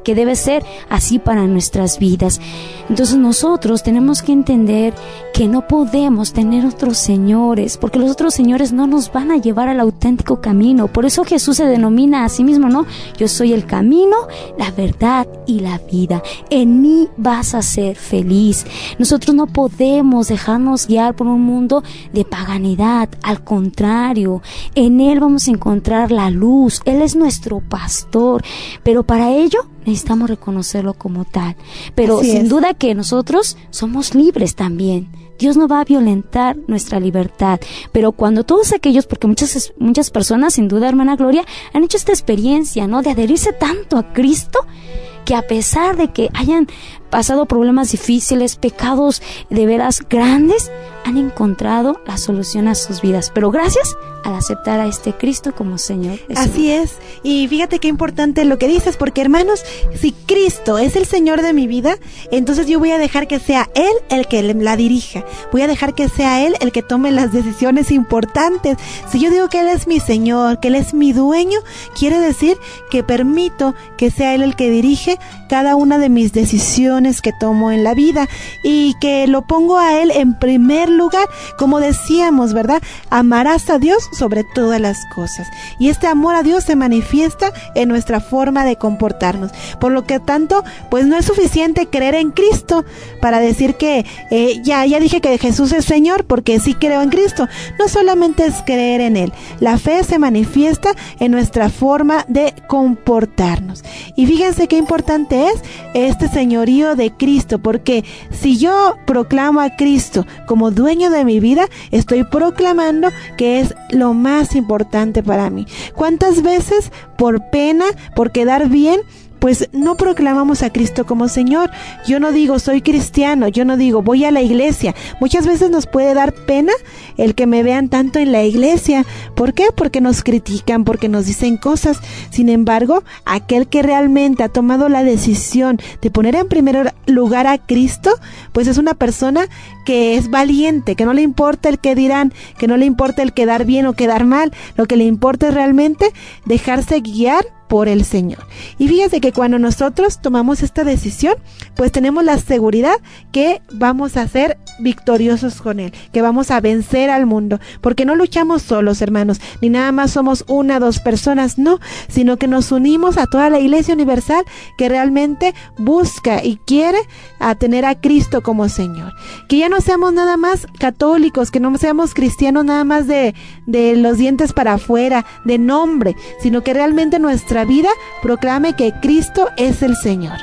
que debe ser así para nuestras vidas. Entonces nosotros tenemos que entender que no podemos tener otros señores, porque los otros señores no nos van a llevar al auténtico camino. Por eso Jesús se denomina a sí mismo, ¿no? Yo soy el camino, la verdad y la vida. En mí vas a ser feliz. Nosotros no podemos dejarnos guiar por un mundo de paganidad. Al contrario, en Él vamos a encontrar la luz. Él es nuestro pastor, pero para ello necesitamos reconocerlo como tal. Pero sin duda que nosotros somos libres también. Dios no va a violentar nuestra libertad, pero cuando todos aquellos, porque muchas personas, sin duda, hermana Gloria, han hecho esta experiencia, ¿no?, de adherirse tanto a Cristo, que a pesar de que hayan pasado problemas difíciles, pecados de veras grandes, han encontrado la solución a sus vidas, pero gracias al aceptar a este Cristo como Señor. Así es, y fíjate qué importante lo que dices, porque hermanos, si Cristo es el Señor de mi vida, entonces yo voy a dejar que sea Él el que la dirija, voy a dejar que sea Él el que tome las decisiones importantes. Si yo digo que Él es mi Señor, que Él es mi dueño, quiere decir que permito que sea Él el que dirige cada una de mis decisiones que tomo en la vida, y que lo pongo a Él en primer lugar. Como decíamos, ¿verdad? Amarás a Dios sobre todas las cosas, y este amor a Dios se manifiesta en nuestra forma de comportarnos. Por lo que tanto, pues no es suficiente creer en Cristo para decir que ya dije que Jesús es Señor porque sí creo en Cristo. No solamente es creer en Él, la fe se manifiesta en nuestra forma de comportarnos. Y fíjense qué importante es este señorío de Cristo, porque si yo proclamo a Cristo como dueño de mi vida, estoy proclamando que es lo más importante para mí. ¿Cuántas veces por pena, por quedar bien, pues no proclamamos a Cristo como Señor? Yo no digo soy cristiano, yo no digo voy a la iglesia. Muchas veces nos puede dar pena el que me vean tanto en la iglesia. ¿Por qué? Porque nos critican, porque nos dicen cosas. Sin embargo, aquel que realmente ha tomado la decisión de poner en primer lugar a Cristo, pues es una persona que es valiente, que no le importa el que dirán, que no le importa el quedar bien o quedar mal. Lo que le importa es realmente dejarse guiar por el Señor. Y fíjense que cuando nosotros tomamos esta decisión, pues tenemos la seguridad que vamos a ser victoriosos con Él, que vamos a vencer al mundo, porque no luchamos solos, hermanos, ni nada más somos 1 o 2 personas, no, sino que nos unimos a toda la Iglesia Universal que realmente busca y quiere a tener a Cristo como Señor. Que ya no seamos nada más católicos, que no seamos cristianos nada más de los dientes para afuera, de nombre, sino que realmente nuestra vida proclame que Cristo es el Señor.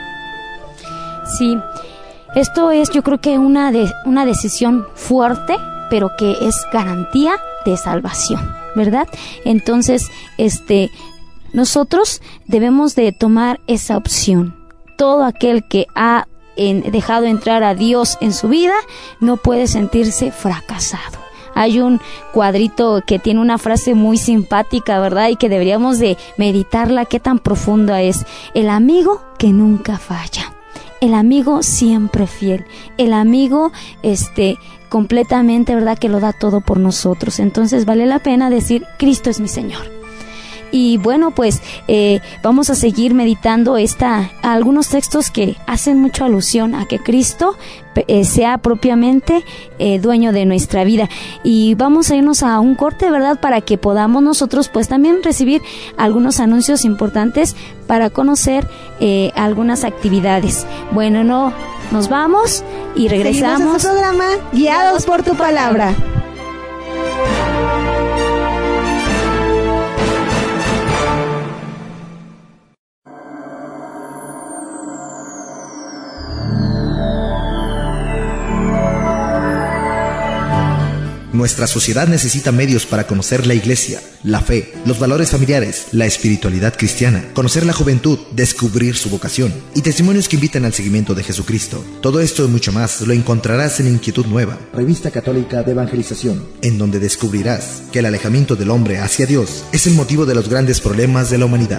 Sí, esto es, yo creo que una decisión fuerte, pero que es garantía de salvación, ¿verdad? Entonces, nosotros debemos de tomar esa opción. Todo aquel que ha dejado entrar a Dios en su vida no puede sentirse fracasado. Hay un cuadrito que tiene una frase muy simpática, ¿verdad? Y que deberíamos de meditarla, qué tan profunda es. El amigo que nunca falla. El amigo siempre fiel. El amigo, completamente, ¿verdad? Que lo da todo por nosotros. Entonces vale la pena decir, Cristo es mi Señor. Y bueno, pues vamos a seguir meditando algunos textos que hacen mucha alusión a que Cristo sea propiamente dueño de nuestra vida. Y vamos a irnos a un corte, ¿verdad? Para que podamos nosotros pues también recibir algunos anuncios importantes para conocer algunas actividades. Bueno, nos vamos y regresamos. Seguimos a su programa Guiados por tu Palabra. Nuestra sociedad necesita medios para conocer la iglesia, la fe, los valores familiares, la espiritualidad cristiana, conocer la juventud, descubrir su vocación y testimonios que invitan al seguimiento de Jesucristo. Todo esto y mucho más lo encontrarás en Inquietud Nueva, revista católica de evangelización, en donde descubrirás que el alejamiento del hombre hacia Dios es el motivo de los grandes problemas de la humanidad.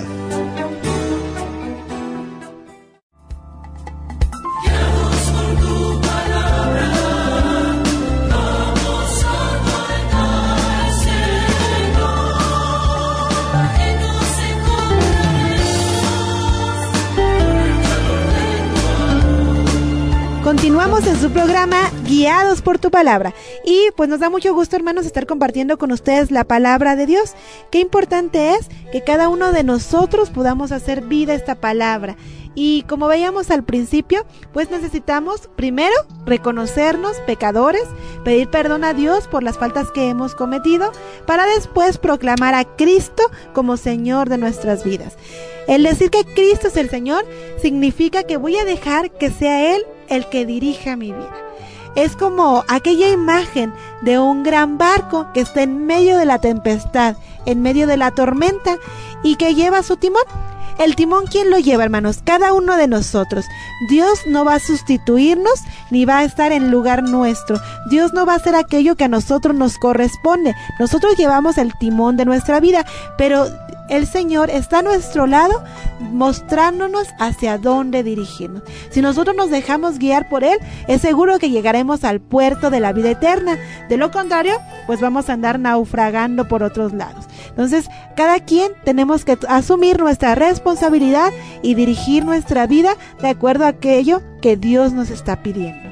Continuamos en su programa Guiados por tu Palabra. Y pues nos da mucho gusto, hermanos, estar compartiendo con ustedes la palabra de Dios. Qué importante es que cada uno de nosotros podamos hacer vida a esta palabra. Y como veíamos al principio, pues necesitamos primero reconocernos pecadores, pedir perdón a Dios por las faltas que hemos cometido, para después proclamar a Cristo como Señor de nuestras vidas. El decir que Cristo es el Señor significa que voy a dejar que sea Él el que dirija mi vida. Es como aquella imagen de un gran barco que está en medio de la tempestad, en medio de la tormenta, y que lleva su timón. El timón, ¿quién lo lleva, hermanos? Cada uno de nosotros. Dios no va a sustituirnos ni va a estar en lugar nuestro. Dios no va a hacer aquello que a nosotros nos corresponde. Nosotros llevamos el timón de nuestra vida, pero el Señor está a nuestro lado mostrándonos hacia dónde dirigirnos. Si nosotros nos dejamos guiar por Él, es seguro que llegaremos al puerto de la vida eterna. De lo contrario, pues vamos a andar naufragando por otros lados. Entonces, cada quien tenemos que asumir nuestra responsabilidad y dirigir nuestra vida de acuerdo a aquello que Dios nos está pidiendo.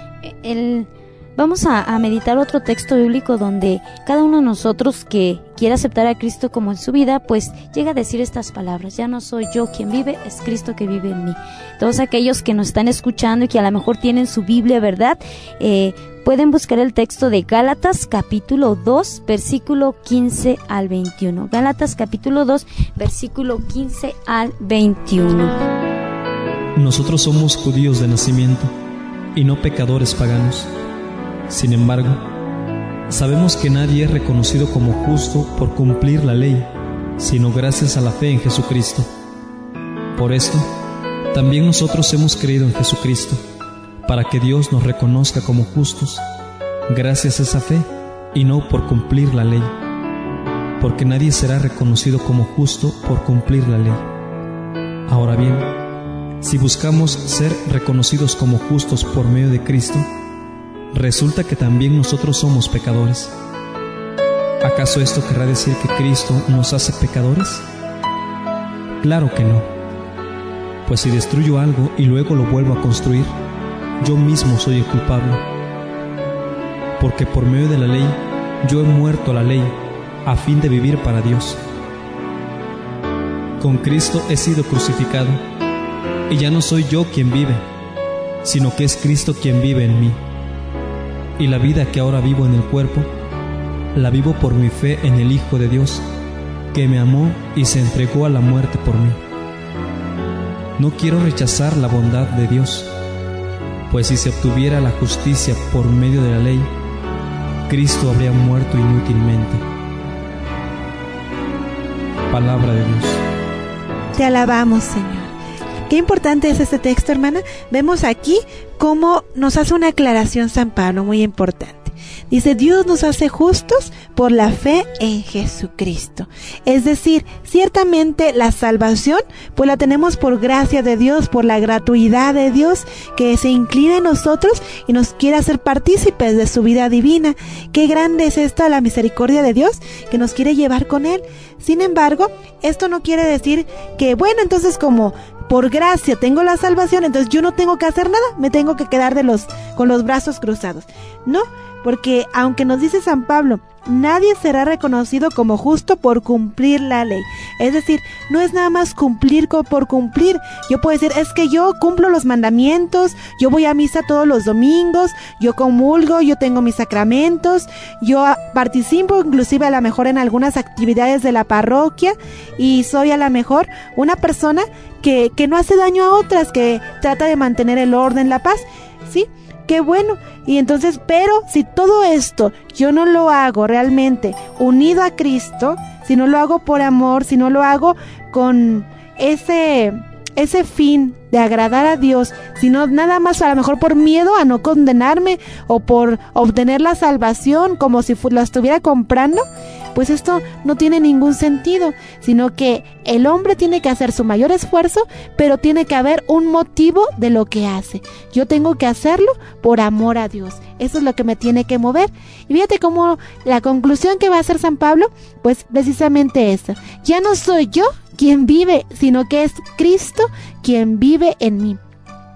Vamos a meditar otro texto bíblico donde cada uno de nosotros que quiere aceptar a Cristo como en su vida, pues llega a decir estas palabras: ya no soy yo quien vive, es Cristo que vive en mí. Todos aquellos que nos están escuchando y que a lo mejor tienen su Biblia, ¿verdad? Pueden buscar el texto de Gálatas capítulo 2, versículo 15 al 21. Gálatas capítulo 2, versículo 15 al 21. Nosotros somos judíos de nacimiento y no pecadores paganos. Sin embargo, sabemos que nadie es reconocido como justo por cumplir la ley, sino gracias a la fe en Jesucristo. Por esto, también nosotros hemos creído en Jesucristo, para que Dios nos reconozca como justos, gracias a esa fe y no por cumplir la ley, porque nadie será reconocido como justo por cumplir la ley. Ahora bien, si buscamos ser reconocidos como justos por medio de Cristo, resulta que también nosotros somos pecadores. ¿Acaso esto querrá decir que Cristo nos hace pecadores? Claro que no. Pues si destruyo algo y luego lo vuelvo a construir, yo mismo soy el culpable. Porque por medio de la ley, yo he muerto a la ley, a fin de vivir para Dios. Con Cristo he sido crucificado, y ya no soy yo quien vive, sino que es Cristo quien vive en mí. Y la vida que ahora vivo en el cuerpo, la vivo por mi fe en el Hijo de Dios, que me amó y se entregó a la muerte por mí. No quiero rechazar la bondad de Dios, pues si se obtuviera la justicia por medio de la ley, Cristo habría muerto inútilmente. Palabra de Dios. Te alabamos, Señor. Qué importante es este texto, hermana. Vemos aquí cómo nos hace una aclaración San Pablo muy importante. Dice, Dios nos hace justos por la fe en Jesucristo. Es decir, ciertamente la salvación, pues la tenemos por gracia de Dios, por la gratuidad de Dios, que se inclina en nosotros y nos quiere hacer partícipes de su vida divina. Qué grande es esta la misericordia de Dios, que nos quiere llevar con Él. Sin embargo, esto no quiere decir que, bueno, entonces como por gracia tengo la salvación, entonces yo no tengo que hacer nada, me tengo que quedar con los brazos cruzados. No, porque aunque nos dice San Pablo, nadie será reconocido como justo por cumplir la ley. Es decir, no es nada más cumplir por cumplir. Yo puedo decir, es que yo cumplo los mandamientos, yo voy a misa todos los domingos, yo comulgo, yo tengo mis sacramentos, yo participo inclusive a lo mejor en algunas actividades de la parroquia y soy a lo mejor una persona que no hace daño a otras, que trata de mantener el orden, la paz, ¿sí? Qué bueno. Y entonces, pero si todo esto yo no lo hago realmente unido a Cristo, si no lo hago por amor, si no lo hago con ese fin de agradar a Dios, sino nada más a lo mejor por miedo a no condenarme o por obtener la salvación como si la estuviera comprando, pues esto no tiene ningún sentido, sino que el hombre tiene que hacer su mayor esfuerzo, pero tiene que haber un motivo de lo que hace. Yo tengo que hacerlo por amor a Dios. Eso es lo que me tiene que mover. Y fíjate cómo la conclusión que va a hacer San Pablo, pues precisamente esa. Ya no soy yo quien vive, sino que es Cristo quien vive en mí.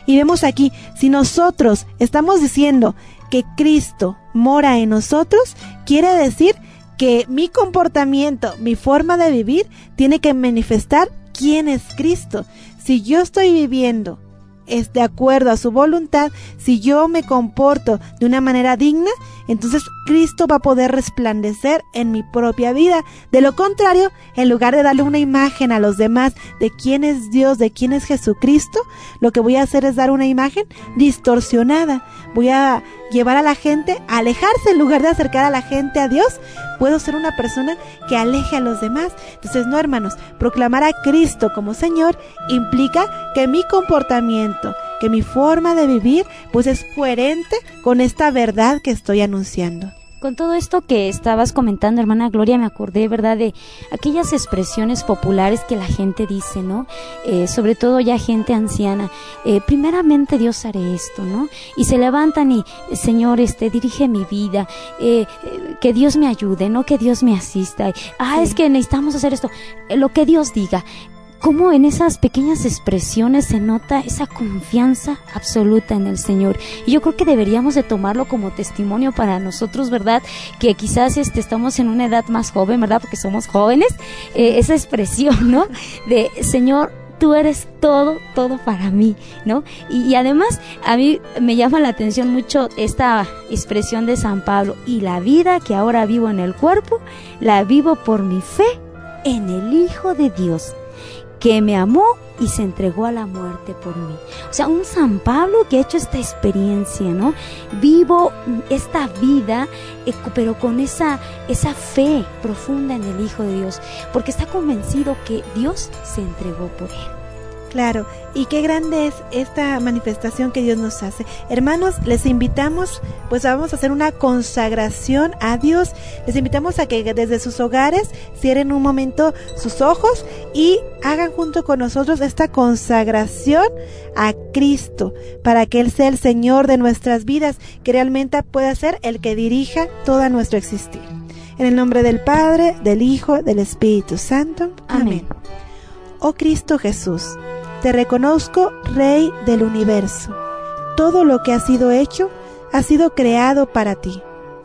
Y vemos aquí, si nosotros estamos diciendo que Cristo mora en nosotros, quiere decir que mi comportamiento, mi forma de vivir, tiene que manifestar quién es Cristo. Si yo estoy viviendo de acuerdo a su voluntad, si yo me comporto de una manera digna, entonces Cristo va a poder resplandecer en mi propia vida. De lo contrario, en lugar de darle una imagen a los demás de quién es Dios, de quién es Jesucristo, lo que voy a hacer es dar una imagen distorsionada. Voy a llevar a la gente a alejarse en lugar de acercar a la gente a Dios. Puedo ser una persona que aleje a los demás. Entonces, no, hermanos, proclamar a Cristo como Señor implica que mi comportamiento, que mi forma de vivir, pues es coherente con esta verdad que estoy anunciando. Con todo esto que estabas comentando, hermana Gloria, me acordé, ¿verdad?, de aquellas expresiones populares que la gente dice, ¿no? Sobre todo ya gente anciana. Primeramente Dios haré esto, ¿no? Y se levantan y, Señor, dirige mi vida, que Dios me ayude, ¿no? Que Dios me asista. Es que necesitamos hacer esto, lo que Dios diga. Cómo en esas pequeñas expresiones se nota esa confianza absoluta en el Señor. Y yo creo que deberíamos de tomarlo como testimonio para nosotros, ¿verdad? Que quizás estamos en una edad más joven, ¿verdad? Porque somos jóvenes. Esa expresión, ¿no? De, Señor, tú eres todo para mí, ¿no? Y además, a mí me llama la atención mucho esta expresión de San Pablo. Y la vida que ahora vivo en el cuerpo, la vivo por mi fe en el Hijo de Dios, que me amó y se entregó a la muerte por mí. O sea, un San Pablo que ha hecho esta experiencia, ¿no? Vivo esta vida, pero con esa fe profunda en el Hijo de Dios, porque está convencido que Dios se entregó por él. Claro, y qué grande es esta manifestación que Dios nos hace. Hermanos, les invitamos, pues vamos a hacer una consagración a Dios. Les invitamos a que desde sus hogares cierren un momento sus ojos y hagan junto con nosotros esta consagración a Cristo, para que Él sea el Señor de nuestras vidas, que realmente pueda ser el que dirija todo nuestro existir. En el nombre del Padre, del Hijo, del Espíritu Santo. Amén. Oh Cristo Jesús, te reconozco Rey del universo. Todo lo que ha sido hecho ha sido creado para ti.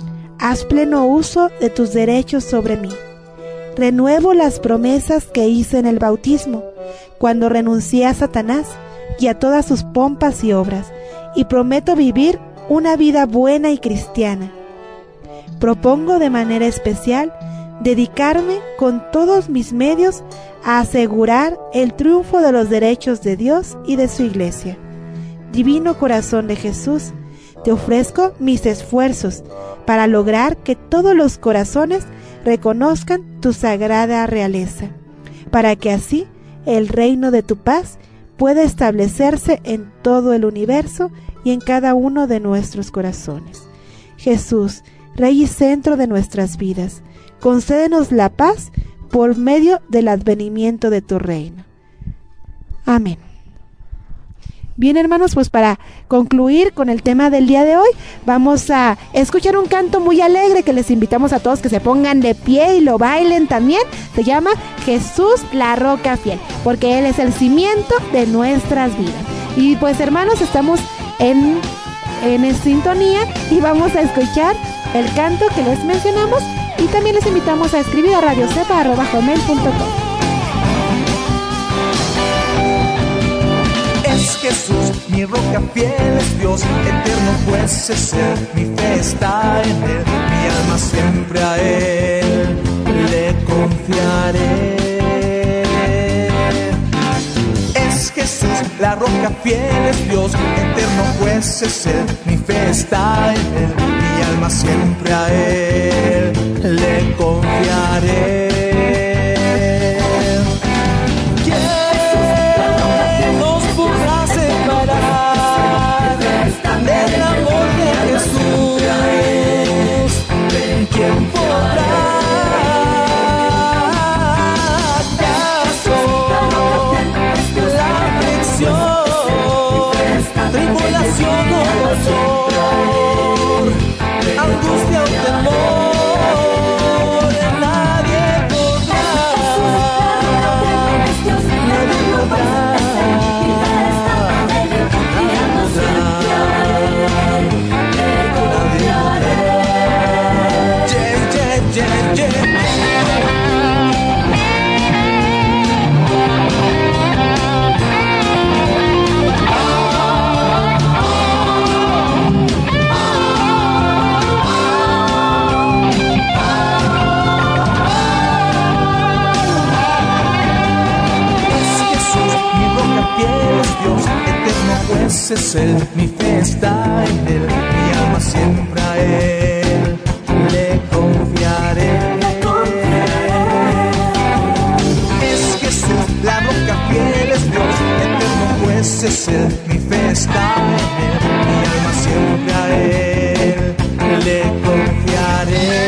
Haz pleno uso de tus derechos sobre mí. Renuevo las promesas que hice en el bautismo, cuando renuncié a Satanás y a todas sus pompas y obras, y prometo vivir una vida buena y cristiana. Propongo de manera especial dedicarme con todos mis medios a asegurar el triunfo de los derechos de Dios y de su Iglesia. Divino Corazón de Jesús, te ofrezco mis esfuerzos para lograr que todos los corazones reconozcan tu sagrada realeza, para que así el reino de tu paz pueda establecerse en todo el universo y en cada uno de nuestros corazones. Jesús, Rey y centro de nuestras vidas, concédenos la paz por medio del advenimiento de tu reino. Amén. Bien, hermanos, pues para concluir con el tema del día de hoy, vamos a escuchar un canto muy alegre que les invitamos a todos que se pongan de pie y lo bailen también. Se llama Jesús, la roca fiel, porque Él es el cimiento de nuestras vidas. Y pues, hermanos, estamos en sintonía y vamos a escuchar el canto que les mencionamos. Y también les invitamos a escribir a radiocepa@gmail.com. Es Jesús, mi roca fiel, es Dios, eterno juez es Él, mi fe está en Él, mi alma siempre a Él le confiaré. Es Jesús, la roca fiel, es Dios, eterno juez es Él, mi fe está en Él, mi alma siempre a Él le confiaré. ¿Quién nos podrá separar del amor de Jesús? ¿Quién podrá? ¿Acaso la aflicción, tribulación o dolor, angustia o temor? Pues es Él, mi fe está en Él, mi alma siempre a Él le confiaré. Es Jesús, la roca fiel es Dios, eterno pues es Él, mi fe está en Él, mi alma siempre a Él le confiaré.